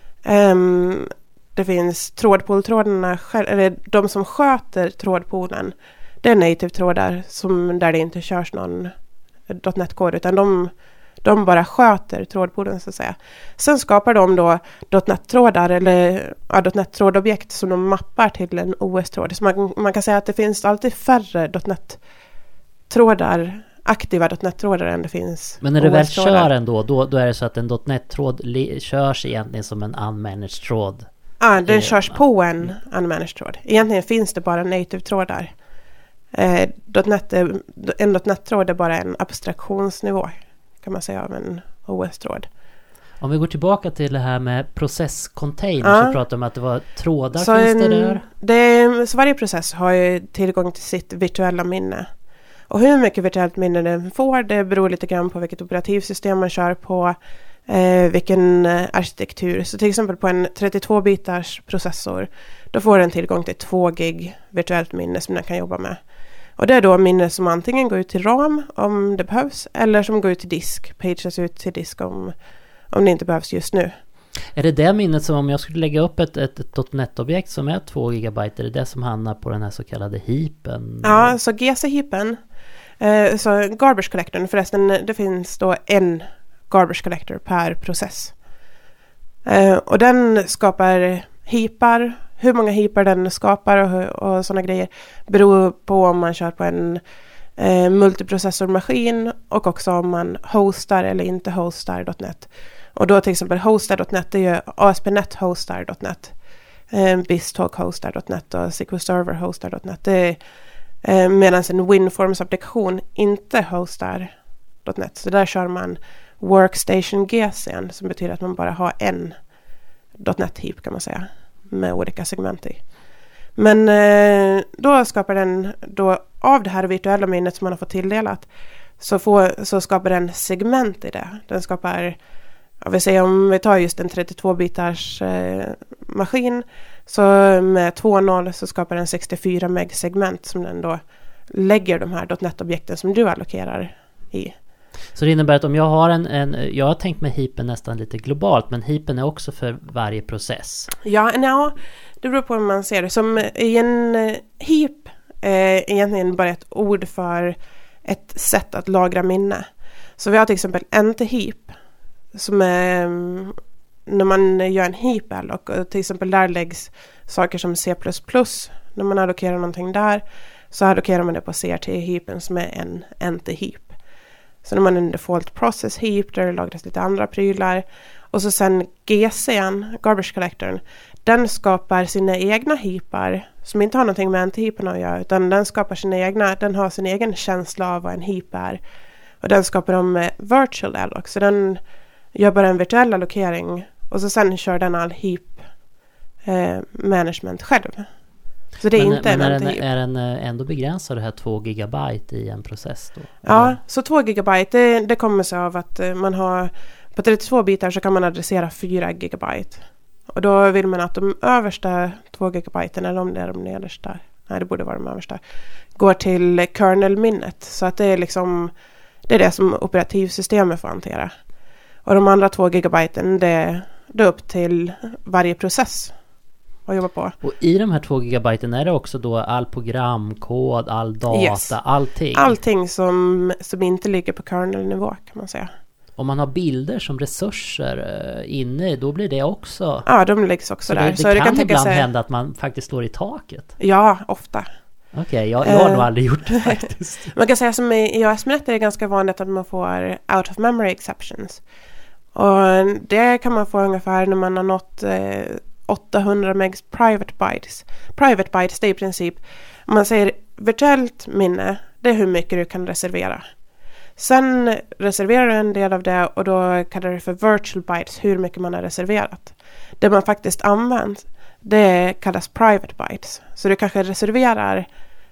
Det finns trådpool-trådarna, eller de som sköter trådpoolen. Det är native-trådar där det inte körs någon .NET-kod, utan de bara sköter trådpoolen så att säga. Sen skapar de då .NET-trådar eller .NET-trådobjekt som de mappar till en OS-tråd. Så man kan säga att det finns alltid färre .NET-trådar, aktiva .NET-trådar än det finns. Men när det väl kör ändå, då är det så att en .NET-tråd körs egentligen som en unmanaged tråd? Ja, den körs på en unmanaged tråd. Egentligen finns det bara native-trådar. En .NET-tråd är bara en abstraktionsnivå, kan man säga, av en OS-tråd. Om vi går tillbaka till det här med processcontainer, så pratar man om att det var trådar, så finns det där? Så varje process har ju tillgång till sitt virtuella minne. Och hur mycket virtuellt minne den får, det beror lite grann på vilket operativsystem man kör på, vilken arkitektur. Så till exempel på en 32-bitars processor, då får den tillgång till 2 gig virtuellt minne som den kan jobba med. Och det är då minne som antingen går ut till RAM om det behövs, eller som går ut till disk, pages ut till disk om det inte behövs just nu. Är det minnet som om jag skulle lägga upp ett .NET-objekt som är 2 gigabyte, är det som hamnar på den här så kallade heapen? Ja, så GC-heapen, så garbage collectorn, förresten det finns då en garbage collector per process. Och den skapar heapar. Hur många heapar den skapar och sådana grejer beror på om man kör på en multiprocessormaskin och också om man hostar eller inte hostar .NET. Och då till exempel hostar.NET är ju ASP.NET hostar.NET, BizTalk hostar.NET och SQL Server hostar.NET. Det är medan en WinForms-applikation inte hostar.NET. Så där kör man Workstation GCN, som betyder att man bara har en .NET-heap kan man säga, med olika segment i. Men då skapar den då av det här virtuella minnet som man har fått tilldelat, så skapar den segment i det. Den skapar, jag vill säga om vi tar just en 32-bitars maskin, så med 2.0 så skapar den 64 meg segment som den då lägger de här .NET-objekten som du allokerar i. Så det innebär att om jag har jag har tänkt med heapen nästan lite globalt, men heapen är också för varje process. Ja, det beror på hur man ser det. Som i en heap är egentligen bara ett ord för ett sätt att lagra minne. Så vi har till exempel NT-heap, som är när man gör en heap, och till exempel där läggs saker som C++. När man allokerar någonting där, så allokerar man det på CRT-heapen som är en NT-heap. Så när man en default process heap, där det lagras lite andra prylar. Och så sen GCN, garbage collectorn, den skapar sina egna heapar som inte har någonting med NT-heapen att göra, utan den skapar sina egna, den har sin egen känsla av vad en heap är. Och den skapar dem med virtual alloc, så den gör bara en virtuell allokering och så sen kör den all heap management själv. Så det är inte en NT-heap. Är den ändå begränsad det här 2 gigabyte i en process då? Ja, så 2 gigabyte det kommer sig av att man har på 32 bitar så kan man adressera 4 gigabyte. Och då vill man att de översta 2 gigabyten, eller om det är de nedersta, nej det borde vara de översta, går till kernelminnet. Så att det är liksom, det är det som operativsystemet får hantera. Och de andra 2 gigabyten det är upp till varje process att jobba på. Och i de här 2 gigabyten är det också då all programkod, all data, allting? Allting som inte ligger på kernel-nivå kan man säga. Om man har bilder som resurser inne, då blir det också... Ja, de läggs också där. Så det kan ibland hända att man faktiskt slår i taket? Ja, ofta. Okej, jag har nog aldrig gjort det faktiskt. Man kan säga som i ASP.NET är det ganska vanligt att man får out of memory exceptions. Och det kan man få ungefär när man har nått 800 megs private bytes. Private bytes, det är i princip, om man säger virtuellt minne, det är hur mycket du kan reservera. Sen reserverar du en del av det och då kallar det för virtual bytes, hur mycket man har reserverat. Det man faktiskt använt, det kallas private bytes. Så du kanske reserverar,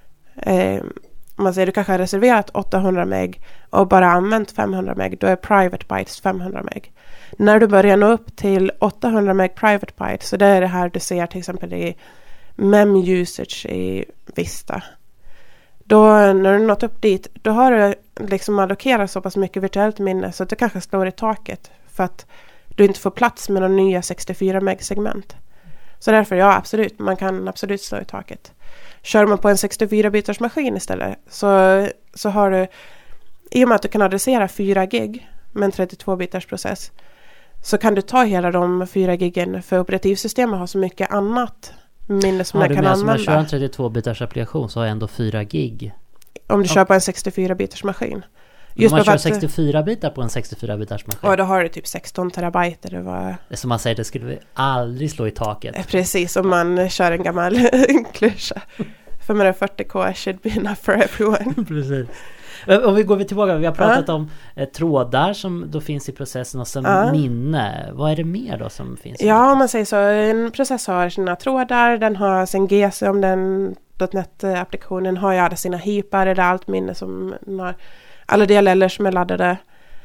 du kanske har reserverat 800 meg och bara använt 500 meg, då är private bytes 500 meg. När du börjar nå upp till 800 meg private bytes, så det är det här du ser till exempel i mem usage i Vista. Då när du nått upp dit, då har du liksom allokerat så pass mycket virtuellt minne så att du kanske slår i taket för att du inte får plats med de nya 64 meg segment. Så därför, ja absolut, man kan absolut slå i taket. Kör man på en 64-bitars maskin istället så har du, i och med att du kan adressera 4 gig med en 32-bitars process, så kan du ta hela de 4 giggen för operativsystemet har så mycket annat minne som man kan använda. Om man kör en 32-bitars applikation så har jag ändå 4 gig. Om du kör på en 64-bitars maskin. Just om man kör 64-bitar på en 64-bitars maskin. Och då har du typ 16 terabyte. Det var... Som man säger, det skulle vi aldrig slå i taket. Precis, om man kör en gammal klyscha. 540K should be enough for everyone. Precis. Om vi går tillbaka, vi har pratat om trådar som då finns i processen och sen minne. Vad är det mer då som finns? Ja, om man säger så. En process har sina trådar, den har sin GC, om den .NET-applikationen har ju alla sina heapar, det är allt minne som har alla DLLer som är laddade.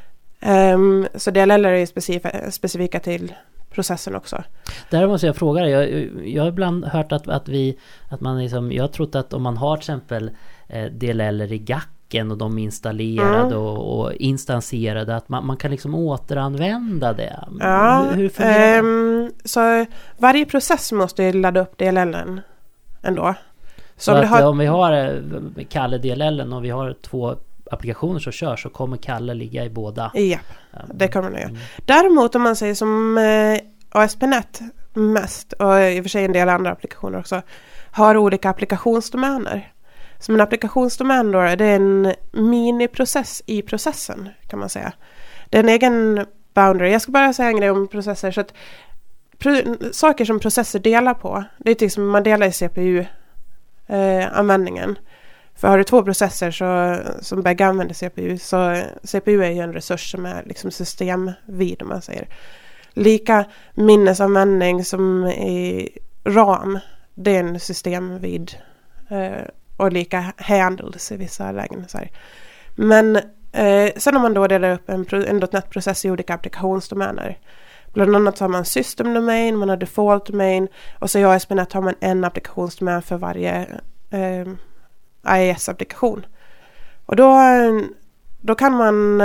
Så DLLer är specifika till processen också. Där måste jag fråga dig. Jag har ibland hört att man liksom, jag har trott att om man har till exempel DLLer i gacken och de installerade och instansierade, att man kan liksom återanvända det. Ja, hur fungerar det? Så varje process måste ju ladda upp DLLen ändå. Så om vi har Kalle DLLen och vi har 2 applikationer som kör, så kommer Kalle ligga i båda. Ja, det kommer man göra. Däremot om man säger som ASP.NET mest, och i och för sig en del andra applikationer också, har olika applikationsdomäner. Som en applikationsdomän då, det är en miniprocess i processen kan man säga. Det är en egen boundary. Jag ska bara säga en grej om processer. Så att saker som processer delar på, det är till som man delar i CPU-användningen. För har du 2 processer som bägge använder CPU, så CPU är ju en resurs som är liksom systemvid om man säger. Lika minnesanvändning som i RAM, det är en systemvid och lika handles i vissa lägen. Så här. Men sen om man då delar upp en .NET-process i olika applikationsdomäner. Bland annat så har man system domain, man har default domain och så i ASP.NET har man en applikationsdomän för varje IIS-applikation. Och då kan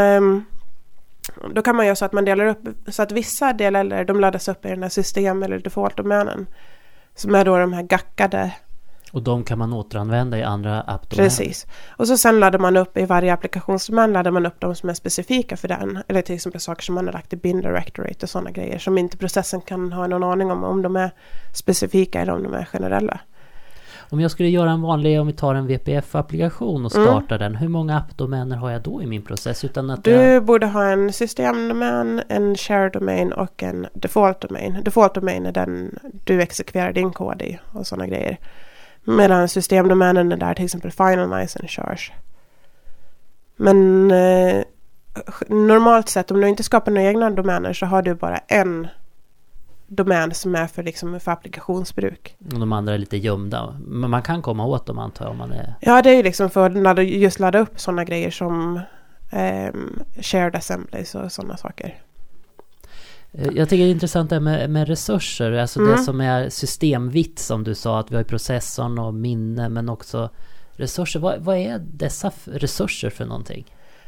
man göra så att man delar upp så att vissa delar de laddas upp i den här system- eller default-domänen som är då de här gackade. Och de kan man återanvända i andra appdomäner. Precis. Och så sen laddar man upp i varje applikationsdomän laddar man upp de som är specifika för den. Eller till exempel saker som man har lagt i bin directorate och sådana grejer som inte processen kan ha någon aning om de är specifika eller om de är generella. Om jag skulle göra en vanlig, om vi tar en VPF-applikation och startar den, hur många appdomäner har jag då i min process? Utan att du borde ha en systemdomän, en share domain och en default domain. Default domain är den du exekverar din kod i och sådana grejer. Medan systemdomänen är där till exempel finalize and charge. Men normalt sett, om du inte skapar några egna domäner så har du bara en domän som är för applikationsbruk. Och de andra är lite gömda. Men man kan komma åt dem antar jag om man är... Ja, det är ju liksom för att just ladda upp sådana grejer som shared assemblies och sådana saker. Jag tycker det är intressant det med resurser. Alltså det som är systemvitt som du sa, att vi har processorn och minne men också resurser. Vad är dessa resurser för någonting?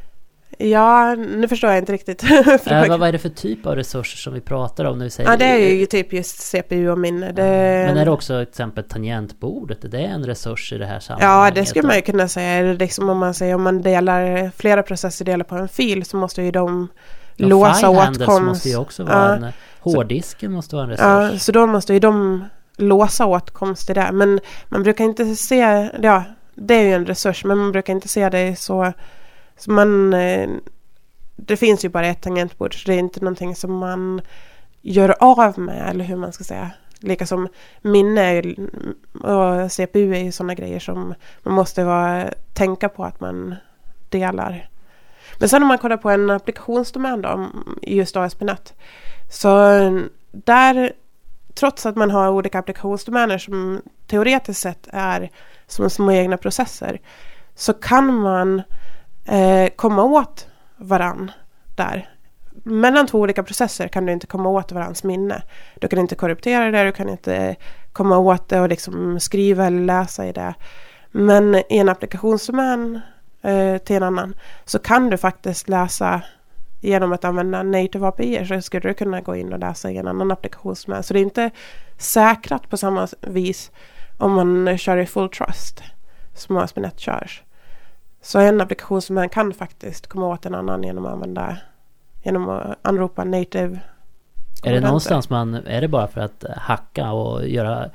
Ja, nu förstår jag inte riktigt. Vad är det för typ av resurser som vi pratar om när vi säger... Ja, det är ju typ just CPU och minne. Men är det också till exempel tangentbordet? Är det en resurs i det här sammanhanget? Ja, det skulle man ju kunna säga. Liksom om man delar flera processer delar på en fil så måste ju de låsa åtkomst. Måste ju också vara en... Hårddisken måste vara en resurs. Ja, så då måste ju de låsa åtkomst i det. Men man brukar inte se... Ja, det är ju en resurs, men man brukar inte se det så man... Det finns ju bara ett tangentbord, så det är inte någonting som man gör av med, eller hur man ska säga. Lika som minne och CPU är ju sådana grejer som man måste tänka på att man delar. Men sen om man kollar på en applikationsdomän då, i just ASP.NET, så där, trots att man har olika applikationsdomäner som teoretiskt sett är som små egna processer, så kan man komma åt varann där. Mellan två olika processer kan du inte komma åt varans minne. Du kan inte korruptera det, du kan inte komma åt det och liksom skriva eller läsa i det. Men i en applikationsdomän till en annan så kan du faktiskt läsa genom att använda native API, så skulle du kunna gå in och läsa i en annan applikationsdomän. Så det är inte säkrat på samma vis om man kör i full trust som ASP.NET körs. Så en applikationsdomän kan faktiskt komma åt en annan genom att anropa native. Är det någonstans är det bara för att hacka och göra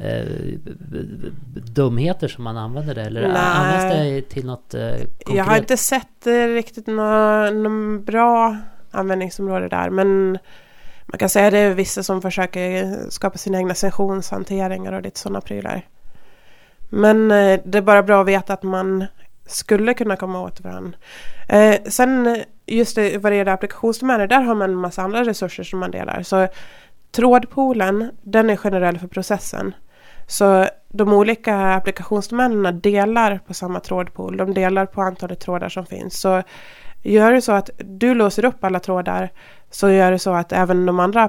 dumheter som man använder det? Eller används det till något konkret? Jag har inte sett riktigt någon bra användningsområde där. Men man kan säga att det är vissa som försöker skapa sina egna sessionshanteringar och lite sådana prylar. Men det är bara bra att veta att man skulle kunna komma åt varandra. Sen just det, vad det är applikationsdomäner, där har man en massa andra resurser som man delar. Så trådpoolen, den är generell för processen. Så de olika applikationsdomänerna delar på samma trådpool. De delar på antalet trådar som finns. Så gör det så att du låser upp alla trådar, så gör det så att även de andra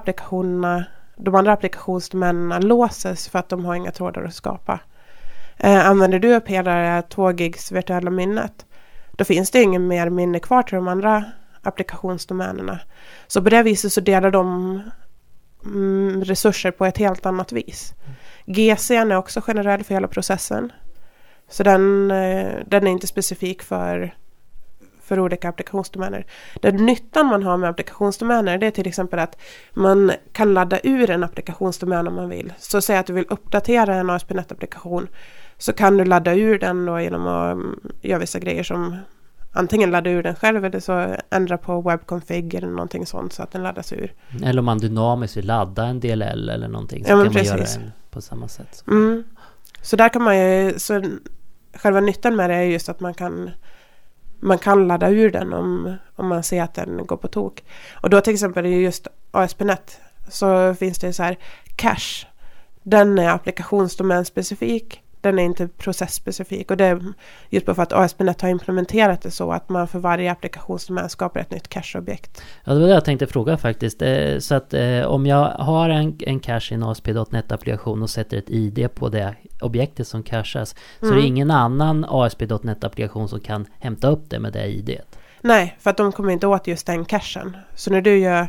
applikationsdomänerna låses för att de har inga trådar att skapa. Använder du upp hela 2 gigs virtuella minnet, då finns det ingen mer minne kvar till de andra applikationsdomänerna. Så på det viset så delar de resurser på ett helt annat vis. GC är också generell för hela processen. Så den är inte specifik för olika applikationsdomäner. Den nyttan man har med applikationsdomäner, det är till exempel att man kan ladda ur en applikationsdomän om man vill. Så säg att du vill uppdatera en ASP.NET-applikation, så kan du ladda ur den då genom att göra vissa grejer som antingen ladda ur den själv eller så ändra på webbconfig eller någonting sånt så att den laddas ur. Eller om man dynamiskt vill ladda en DLL eller någonting, så kan man göra det på samma sätt. Så där kan man ju, så själva nyttan med det är just att man kan ladda ur den om man ser att den går på tok. Och då till exempel i just ASP.NET så finns det så här cache. Den är applikationsdomän specifik. Den är inte processspecifik. Och det är just för att ASP.NET har implementerat det så att man för varje applikationsdomän skapar ett nytt cache-objekt. Ja, det var det jag tänkte fråga faktiskt. Så att om jag har en cache i en ASP.NET-applikation och sätter ett ID på det objektet som cachas, så är det ingen annan ASP.NET-applikation som kan hämta upp det med det ID:et. Nej, för att de kommer inte åt just den cachen. Så när du gör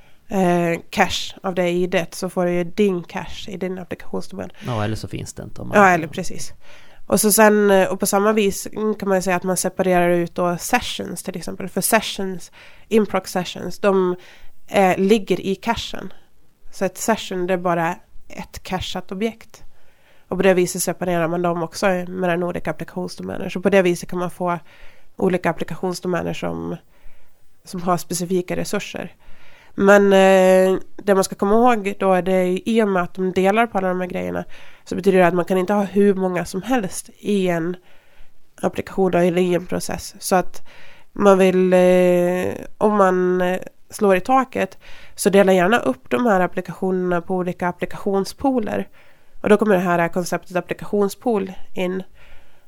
cache av det ID:et så får du ju din cache i din applikationsdomän. Ja, eller så finns det inte. Ja, eller precis. Och så sen, och på samma vis kan man säga att man separerar ut då sessions till exempel. För sessions, improc sessions, de ligger i cachen. Så ett session, det är bara ett cacheat objekt. Och på det viset separerar man dem också mellan olika applikationsdomäner. Så på det viset kan man få olika applikationsdomäner som har specifika resurser. Men det man ska komma ihåg då är det, i och med att de delar på alla de här grejerna, så betyder det att man kan inte ha hur många som helst i en applikation eller i en process. Så att man vill, om man slår i taket, så dela gärna upp de här applikationerna på olika applikationspooler. Och då kommer det här konceptet applikationspool in.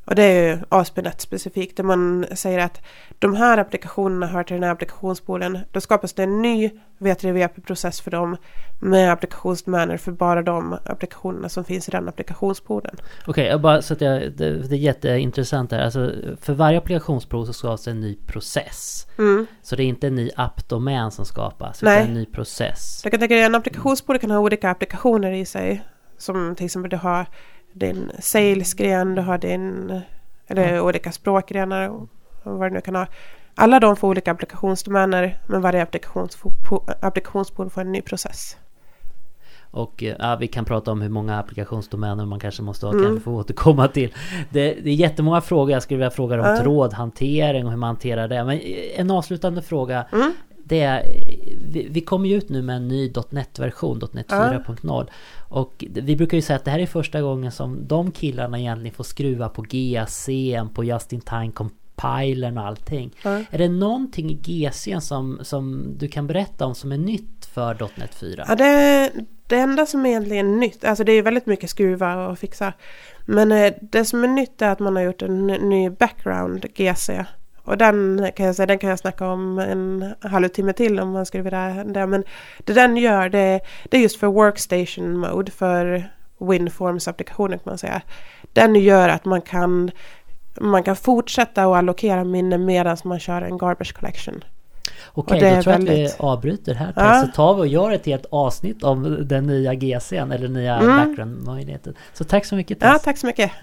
Och det är ju ASP.NET specifikt, där man säger att de här applikationerna hör till den här applikationspoolen. Då skapas det en ny V3VP-process för dem med applikationsdomäner för bara de applikationerna som finns i den applikationspoolen. Okej, bara så att det är jätteintressant här. Alltså, för varje applikationspool så skapas en ny process. Så det är inte en ny appdomän som skapas, utan en ny process. Jag kan tänka att en applikationspool kan ha olika applikationer i sig. Som till exempel du har din sales-gren, du har din eller olika språkgrenar och vad det nu kan ha. Alla de får olika applikationsdomäner, men varje applikationspool får en ny process. Och vi kan prata om hur många applikationsdomäner man kanske måste ha, kan vi få återkomma till. Det är jättemånga frågor. Jag skulle vilja fråga om trådhantering och hur man hanterar det. Men en avslutande fråga, det är, vi kommer ju ut nu med en ny .NET-version, .NET 4.0. Och vi brukar ju säga att det här är första gången som de killarna egentligen får skruva på GAC:n, på Just-in-Time compilern och allting. Är det någonting i GAC:n som du kan berätta om som är nytt för .NET 4? Ja, det enda som är egentligen nytt, alltså det är väldigt mycket skruva och fixa. Men det som är nytt är att man har gjort en ny background GAC. Och den kan jag snacka om en halvtimme till om man skulle vilja det. Men det den gör, det är just för workstation mode, för WinForms applikationer kan man säga. Den gör att man kan fortsätta att allokera minne medan man kör en garbage collection. Okej, då tror jag att vi avbryter här. Så tar vi och gör ett helt avsnitt om den nya GC:n eller nya background-möjligheten. Så tack så mycket, Tess. Ja, tack så mycket.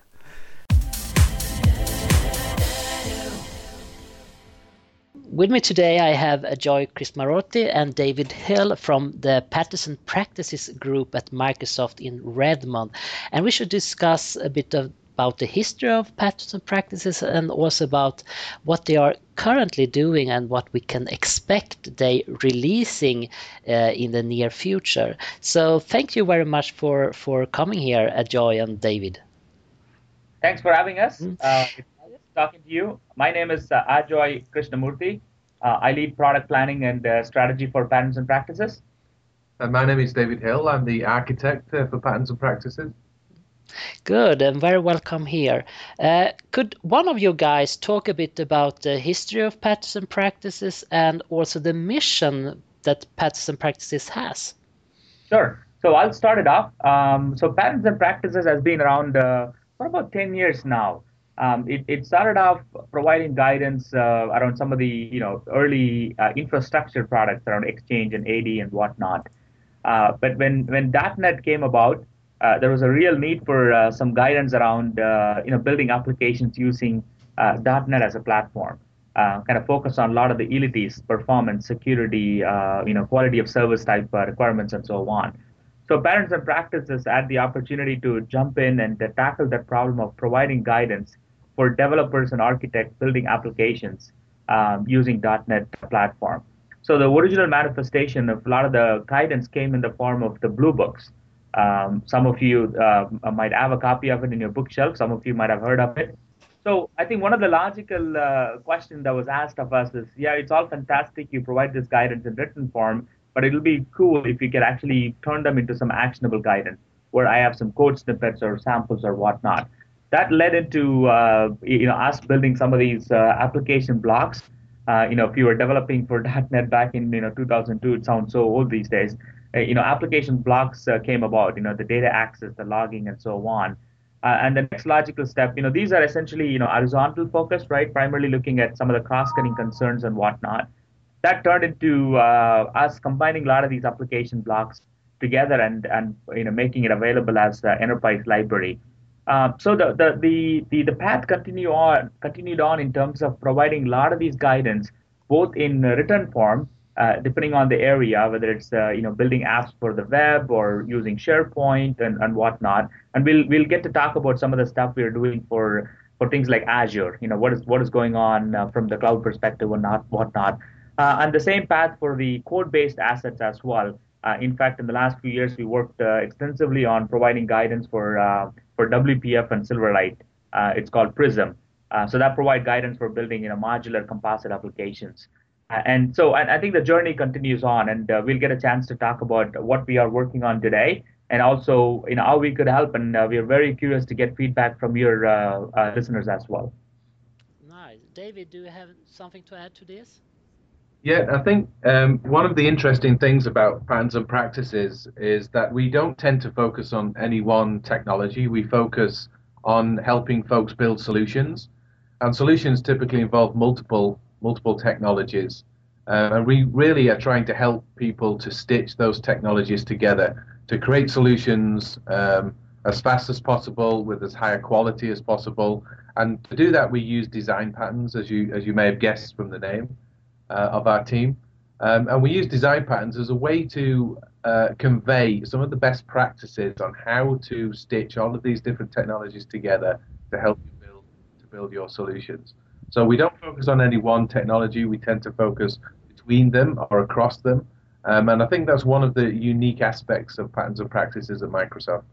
With me today I have Ajoy Krishnamurthy and David Hill from the Patterns and Practices group at Microsoft in Redmond. And we should discuss a bit about the history of Patterns and Practices and also about what they are currently doing and what we can expect they releasing in the near future. So thank you very much for coming here, Ajoy and David. Thanks for having us. It's talking to you. My name is Ajoy Krishnamurthy. I lead product planning and strategy for Patterns and Practices. And my name is David Hill. I'm the architect for Patterns and Practices. Good, and very welcome here. Could one of you guys talk a bit about the history of Patterns and Practices and also the mission that Patterns and Practices has? Sure. So I'll start it off. So Patterns and Practices has been around for about 10 years now. It started off providing guidance around some of the early infrastructure products around Exchange and AD and whatnot. But when .NET came about, there was a real need for some guidance around building applications using .NET as a platform. Kind of focus on a lot of the utilities, performance, security, quality of service type requirements, and so on. So Patterns and Practices had the opportunity to jump in and tackle that problem of providing guidance for developers and architects building applications using .NET platform. So the original manifestation of a lot of the guidance came in the form of the Blue Books. Some of you might have a copy of it in your bookshelf. Some of you might have heard of it. So I think one of the logical questions that was asked of us is, yeah, it's all fantastic. You provide this guidance in written form, but it'll be cool if you could actually turn them into some actionable guidance where I have some code snippets or samples or whatnot. That led into us building some of these application blocks. If you were developing for .NET back in 2002, it sounds so old these days. Application blocks came about. The data access, the logging, and so on. And the next logical step, these are essentially horizontal focused, right? Primarily looking at some of the cross-cutting concerns and whatnot. That turned into us combining a lot of these application blocks together and making it available as an enterprise library. So the path continued on in terms of providing a lot of these guidance, both in written form, depending on the area, whether it's building apps for the web or using SharePoint and whatnot. And we'll get to talk about some of the stuff we're doing for things like Azure. What is going on from the cloud perspective or whatnot. And the same path for the code-based assets as well. In fact, in the last few years, we worked extensively on providing guidance for WPF and Silverlight. It's called Prism. So that provides guidance for building modular composite applications. And I think the journey continues on, and we'll get a chance to talk about what we are working on today and also how we could help. And we are very curious to get feedback from your listeners as well. Nice. David, do you have something to add to this? Yeah, I think one of the interesting things about patterns and practices is that we don't tend to focus on any one technology. We focus on helping folks build solutions, and solutions typically involve multiple technologies. And we really are trying to help people to stitch those technologies together to create solutions as fast as possible with as high a quality as possible. And to do that, we use design patterns, as you may have guessed from the name of our team. And we use design patterns as a way to convey some of the best practices on how to stitch all of these different technologies together to help you build your solutions. So we don't focus on any one technology. We tend to focus between them or across them. And I think that's one of the unique aspects of patterns and practices at Microsoft.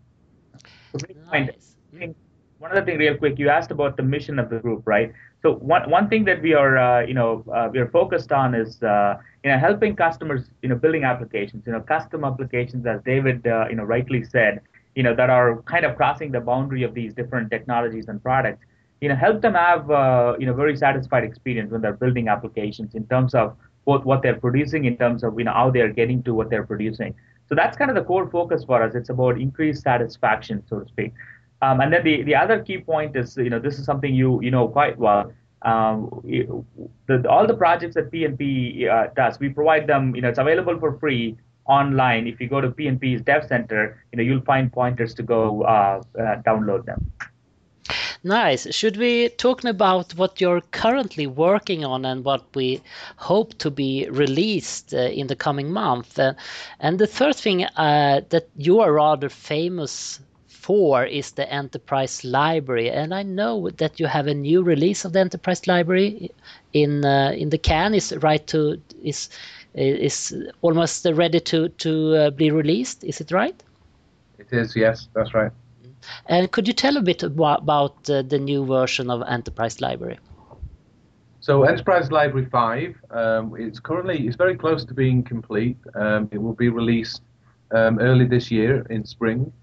Nice. One other thing real quick, you asked about the mission of the group, right? So one thing that we are, we are focused on is, helping customers, building applications, custom applications, as David, rightly said, that are kind of crossing the boundary of these different technologies and products, help them have, very satisfied experience when they're building applications in terms of both what they're producing, in terms of, how they're getting to what they're producing. So that's kind of the core focus for us. It's about increased satisfaction, so to speak. And then the other key point is, this is something you know quite well. All the projects that PNP does, we provide them. It's available for free online. If you go to PNP's Dev Center, you'll find pointers to go download them. Nice. Should we talk about what you're currently working on and what we hope to be released in the coming month? And the third thing that you are rather famous for is the Enterprise Library, and I know that you have a new release of the Enterprise Library in the can. Is almost ready to be released. Is it right? It is. Yes, that's right. And could you tell a bit about the new version of Enterprise Library? So Enterprise Library 5, it's very close to being complete. It will be released early this year in spring.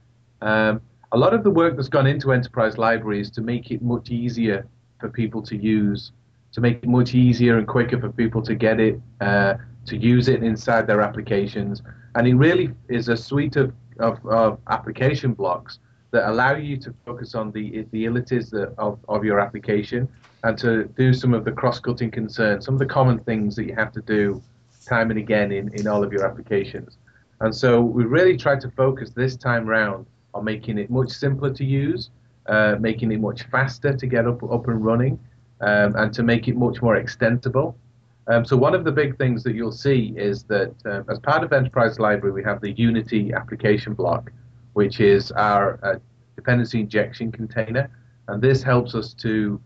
A lot of the work that's gone into Enterprise Library is to make it much easier for people to use, to make it much easier and quicker for people to get it, to use it inside their applications. And it really is a suite of application blocks that allow you to focus on the illities of your application and to do some of the cross-cutting concerns, some of the common things that you have to do time and again in all of your applications. And so we really tried to focus this time round on making it much simpler to use, making it much faster to get up and running, and to make it much more extensible. So one of the big things that you'll see is that as part of Enterprise Library, we have the Unity application block, which is our dependency injection container. And this helps us to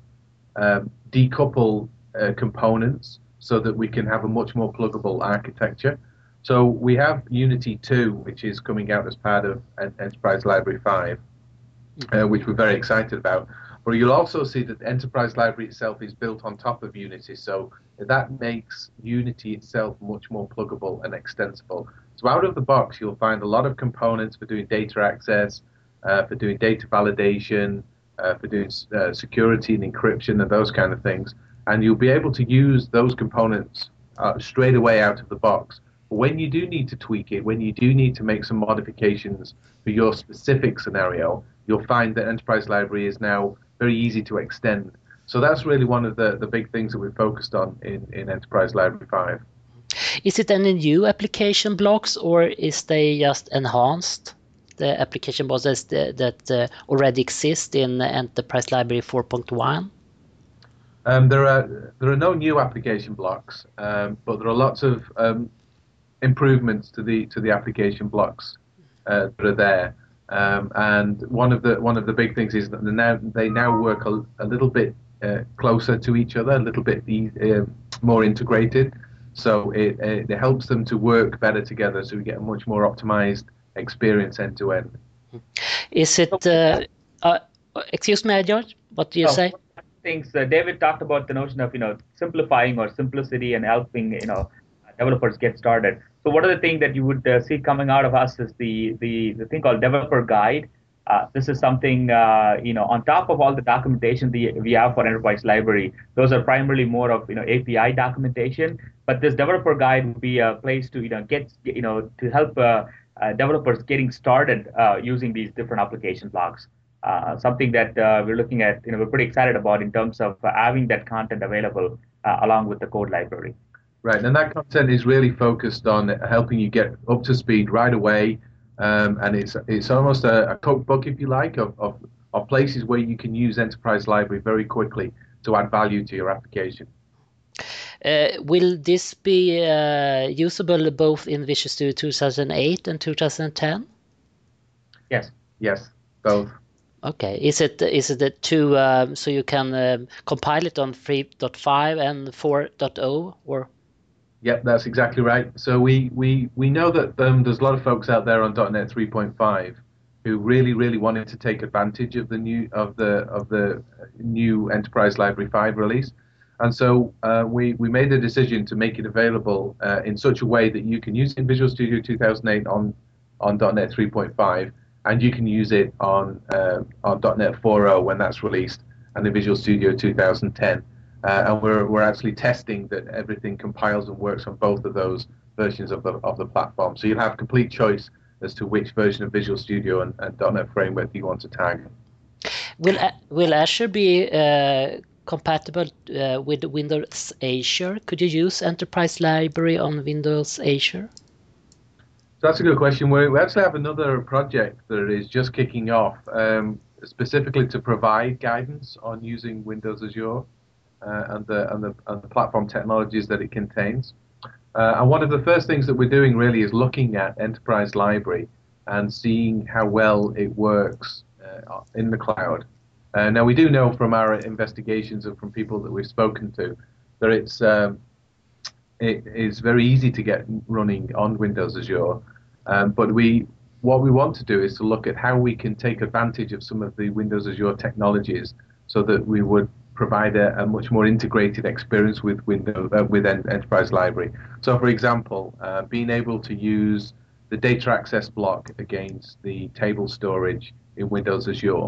decouple components so that we can have a much more pluggable architecture. So we have Unity 2, which is coming out as part of Enterprise Library 5, which we're very excited about. But you'll also see that the Enterprise Library itself is built on top of Unity, so that makes Unity itself much more pluggable and extensible. So out of the box, you'll find a lot of components for doing data access, for doing data validation, for doing security and encryption and those kind of things. And you'll be able to use those components straight away out of the box. When you do need to tweak it, when you do need to make some modifications for your specific scenario, you'll find that Enterprise Library is now very easy to extend. So that's really one of the big things that we've focused on in Enterprise Library 5. Is it any new application blocks, or is they just enhanced the application blocks that already exist in Enterprise Library 4.1? There are no new application blocks, but there are lots of improvements to the application blocks that are there. And one of the big things is that they now work a little bit closer to each other, a little bit more integrated. So it helps them to work better together, so we get a much more optimized experience end to end. Is it? Excuse me, George. What do you say? Things David talked about the notion of simplifying or simplicity and helping developers get started. So one of the things that you would see coming out of us is the thing called developer guide. This is something, on top of all the documentation we have for Enterprise Library, those are primarily more of, API documentation. But this developer guide would be a place to, to help developers getting started using these different application blocks. Something that we're looking at, we're pretty excited about in terms of having that content available along with the code library. Right, and that content is really focused on helping you get up to speed right away. And it's almost a cookbook, if you like, of places where you can use Enterprise Library very quickly to add value to your application. Will this be usable both in Visual Studio 2008 and 2010? Yes. Yes, both. Okay. Is it the two so you can compile it on 3.5 and 4.0 or? Yep, that's exactly right. So we know that there's a lot of folks out there on .NET 3.5 who really wanted to take advantage of the new Enterprise Library 5 release, and so we made the decision to make it available in such a way that you can use it in Visual Studio 2008 on .NET 3.5, and you can use it on .NET 4.0 when that's released, and in Visual Studio 2010. And we're actually testing that everything compiles and works on both of those versions of the platform. So you'll have complete choice as to which version of Visual Studio and .NET Framework you want to tag. Will Azure be compatible with Windows Azure? Could you use Enterprise Library on Windows Azure? So that's a good question. We actually have another project that is just kicking off, specifically to provide guidance on using Windows Azure. And the platform technologies that it contains. And one of the first things that we're doing really is looking at Enterprise Library and seeing how well it works in the cloud. Now we do know from our investigations and from people that we've spoken to that it is very easy to get running on Windows Azure. But what we want to do is to look at how we can take advantage of some of the Windows Azure technologies so that we would provide a much more integrated experience with Enterprise Library. So, for example, being able to use the data access block against the table storage in Windows Azure.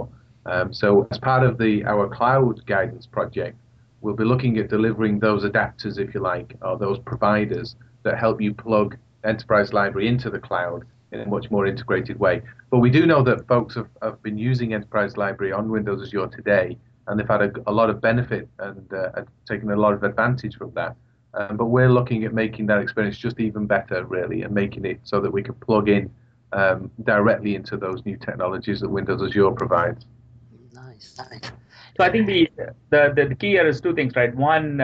So, as part of our cloud guidance project, we'll be looking at delivering those adapters, if you like, or those providers that help you plug Enterprise Library into the cloud in a much more integrated way. But we do know that folks have been using Enterprise Library on Windows Azure today, and they've had a lot of benefit and taken a lot of advantage from that. But we're looking at making that experience just even better, really, and making it so that we can plug in directly into those new technologies that Windows Azure provides. Nice. So I think the key here is two things, right? One,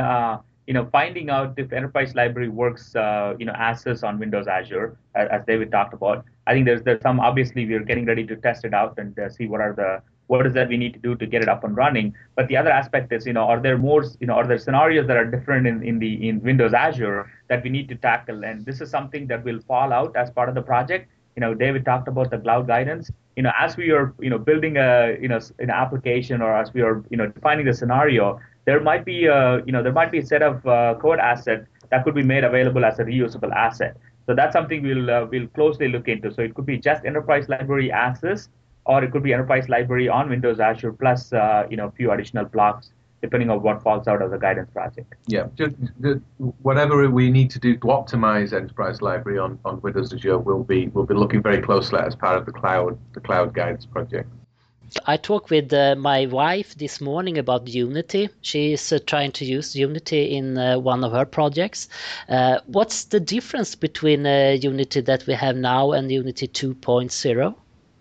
finding out if Enterprise Library works, as is on Windows Azure, as David talked about. I think there's some, obviously, we're getting ready to test it out and see what is that we need to do to get it up and running. But the other aspect is, are there scenarios that are different in Windows Azure that we need to tackle? And this is something that will fall out as part of the project. David talked about the cloud guidance. As we are, building an application, or as we are, defining the scenario, there might be a set of code asset that could be made available as a reusable asset. So that's something we'll closely look into. So it could be just Enterprise Library access, or it could be Enterprise Library on Windows Azure plus a few additional blocks, depending on what falls out of the guidance project. Yeah, just whatever we need to do to optimize Enterprise Library on Windows Azure, we'll be looking very closely at as part of the cloud guidance project. I talked with my wife this morning about Unity. She is trying to use Unity in one of her projects. What's the difference between Unity that we have now and Unity 2.0?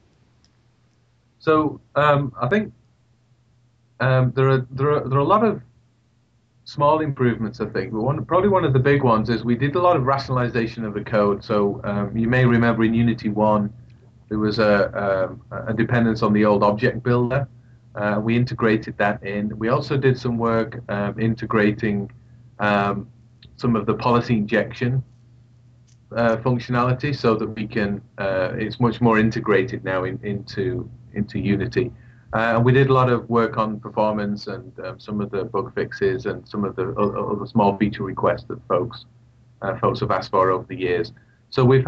So I think there are a lot of small improvements. I think probably one of the big ones is we did a lot of rationalization of the code. So you may remember in Unity 1 there was a dependence on the old object builder. We integrated that in. We also did some work integrating some of the policy injection functionality so that we can. It's much more integrated now into Unity. And we did a lot of work on performance and some of the bug fixes and some of the other small feature requests that folks have asked for over the years. So we've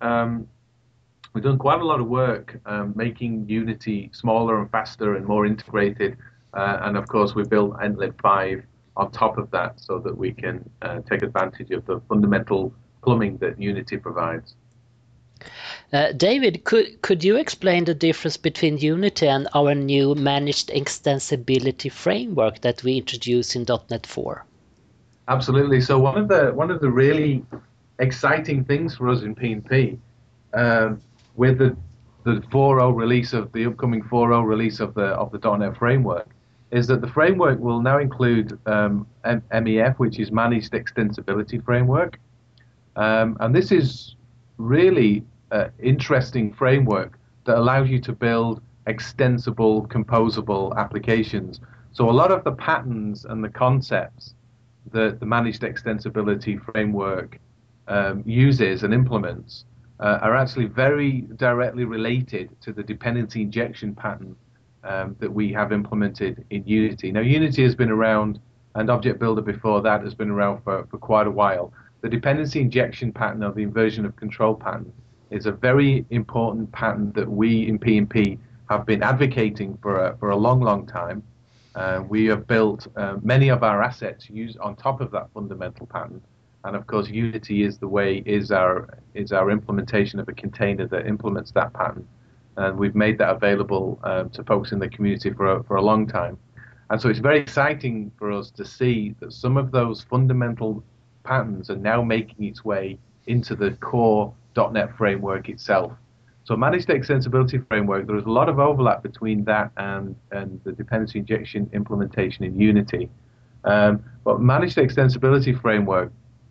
done quite a lot of work making Unity smaller and faster and more integrated, and of course we built Entlet 5 on top of that so that we can take advantage of the fundamental plumbing that Unity provides. David, could you explain the difference between Unity and our new managed extensibility framework that we introduced in .NET 4? Absolutely. So one of the really exciting things for us in PnP, with the 4.0 release of the upcoming 4.0 release of the .NET framework, is that the framework will now include MEF, which is Managed Extensibility Framework, and this is really interesting framework that allows you to build extensible, composable applications. So a lot of the patterns and the concepts that the Managed Extensibility Framework uses and implements are actually very directly related to the dependency injection pattern that we have implemented in Unity. Now, Unity has been around, and Object Builder before that has been around for quite a while. The dependency injection pattern, or the inversion of control pattern, is a very important pattern that we in PnP have been advocating for a long time. We have built many of our assets used on top of that fundamental pattern, and of course Unity is our implementation of a container that implements that pattern, and we've made that available to folks in the community for a long time. And so it's very exciting for us to see that some of those fundamental patterns are now making its way into the core .NET framework itself. So Managed Extensibility Framework, there is a lot of overlap between that and the dependency injection implementation in Unity. But Managed Extensibility Framework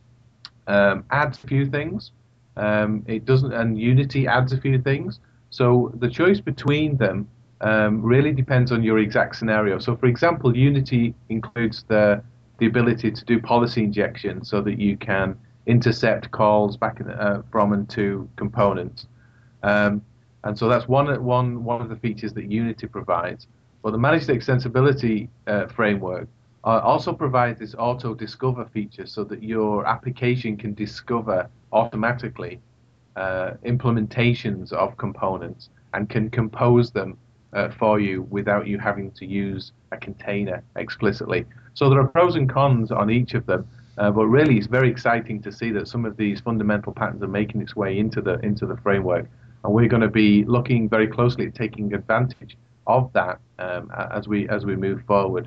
adds a few things. It doesn't, and Unity adds a few things. So the choice between them really depends on your exact scenario. So for example, Unity includes the ability to do policy injection so that you can intercept calls back from and to components. And so that's one of the features that Unity provides. But the Managed Extensibility Framework also provides this auto-discover feature so that your application can discover automatically implementations of components and can compose them for you without you having to use a container explicitly. So there are pros and cons on each of them. But really, it's very exciting to see that some of these fundamental patterns are making its way into the framework, and we're going to be looking very closely at taking advantage of that as we move forward.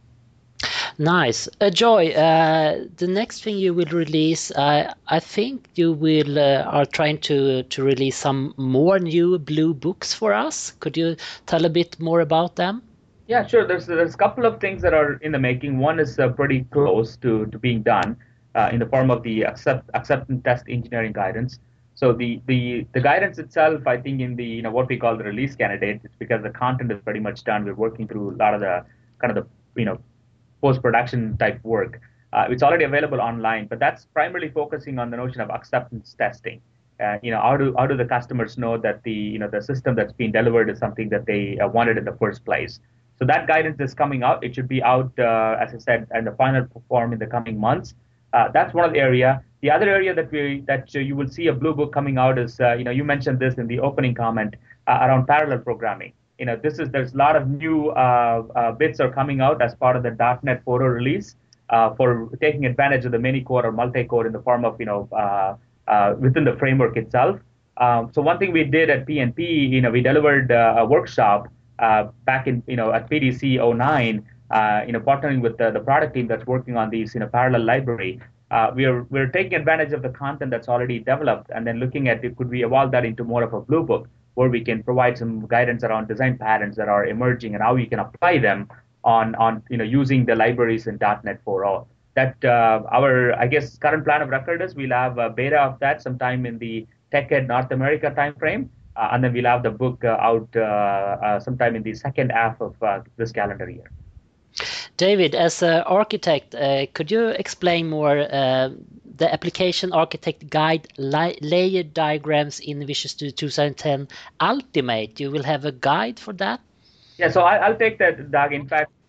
Nice, Joy. The next thing you will release, I think you will are trying to release some more new blue books for us. Could you tell a bit more about them? Yeah, sure. There's a couple of things that are in the making. One is pretty close to being done in the form of the acceptance test engineering guidance. So the guidance itself, I think in the what we call the release candidate, it's because the content is pretty much done. We're working through a lot of the kind of the post-production type work. It's already available online, but that's primarily focusing on the notion of acceptance testing. How do the customers know that the system that's being delivered is something that they wanted in the first place? So that guidance is coming out. It should be out, as I said, in the final form in the coming months. That's one of the area. The other area that you will see a blue book coming out is, you mentioned this in the opening comment around parallel programming. There's a lot of new bits are coming out as part of the .NET 4.0 release for taking advantage of the mini-core or multi-core in the form of within the framework itself. So one thing we did at PnP, we delivered a workshop back in at PDC 09, partnering with the product team that's working on these parallel library. We're taking advantage of the content that's already developed and then looking at could we evolve that into more of a blue book where we can provide some guidance around design patterns that are emerging and how you can apply them on using the libraries in .NET 4.0. That our current plan of record is we'll have a beta of that sometime in the TechEd North America timeframe. And then we'll have the book out sometime in the second half of this calendar year. David, as an architect, could you explain more the application architect guide layer diagrams in Visual Studio 2010 Ultimate? You will have a guide for that? Yeah, so I'll take that, Doug. In fact,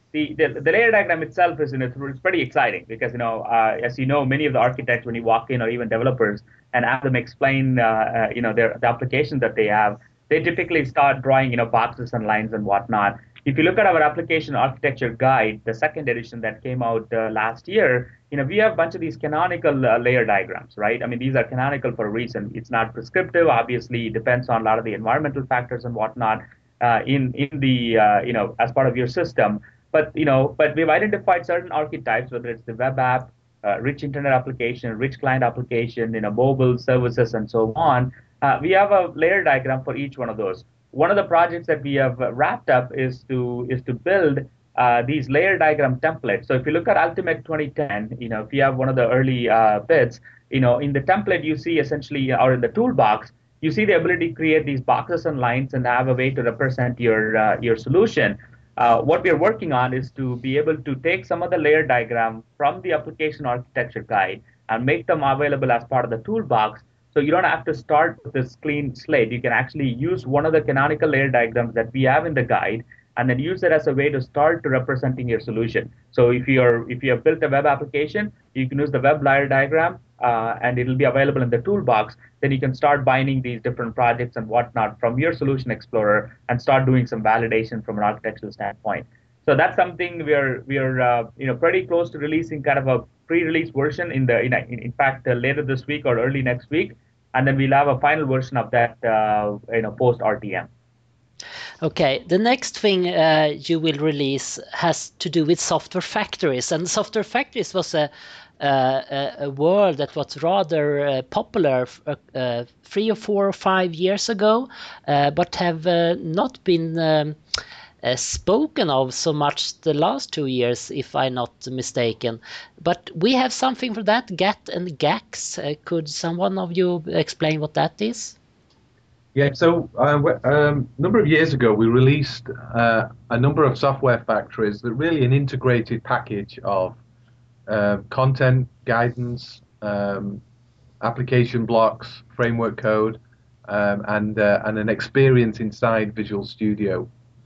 the layer diagram itself is, it's pretty exciting because, as you know, many of the architects, when you walk in, or even developers, and have them explain, the application that they have, they typically start drawing, boxes and lines and whatnot. If you look at our application architecture guide, the second edition that came out last year, we have a bunch of these canonical layer diagrams, right? I mean, these are canonical for a reason. It's not prescriptive. Obviously, it depends on a lot of the environmental factors and whatnot in the as part of your system. But we've identified certain archetypes, whether it's the web app, rich internet application, rich client application, mobile services, and so on. We have a layer diagram for each one of those. One of the projects that we have wrapped up is to build these layer diagram templates. So if you look at Ultimate 2010, if you have one of the early bits, in the template you see essentially, or in the toolbox, you see the ability to create these boxes and lines and have a way to represent your solution. What we are working on is to be able to take some of the layer diagram from the application architecture guide and make them available as part of the toolbox. So you don't have to start with this clean slate. You can actually use one of the canonical layer diagrams that we have in the guide, and then use it as a way to start to representing your solution. So if you have built a web application, you can use the web layer diagram, and it'll be available in the toolbox. Then you can start binding these different projects and whatnot from your Solution Explorer and start doing some validation from an architectural standpoint. So that's something we're pretty close to releasing, kind of a pre-release version in fact later this week or early next week, and then we'll have a final version of that post RTM. Okay, the next thing you will release has to do with software factories, and software factories was a word that was rather popular 3 or 4 or 5 years ago, but have not been spoken of so much the last 2 years, if I'm not mistaken. But we have something for that, GATT and GACS. Could someone of you explain what that is? Yeah, so a number of years ago, we released a number of software factories that really an integrated package of content, guidance, application blocks, framework code, and an experience inside Visual Studio.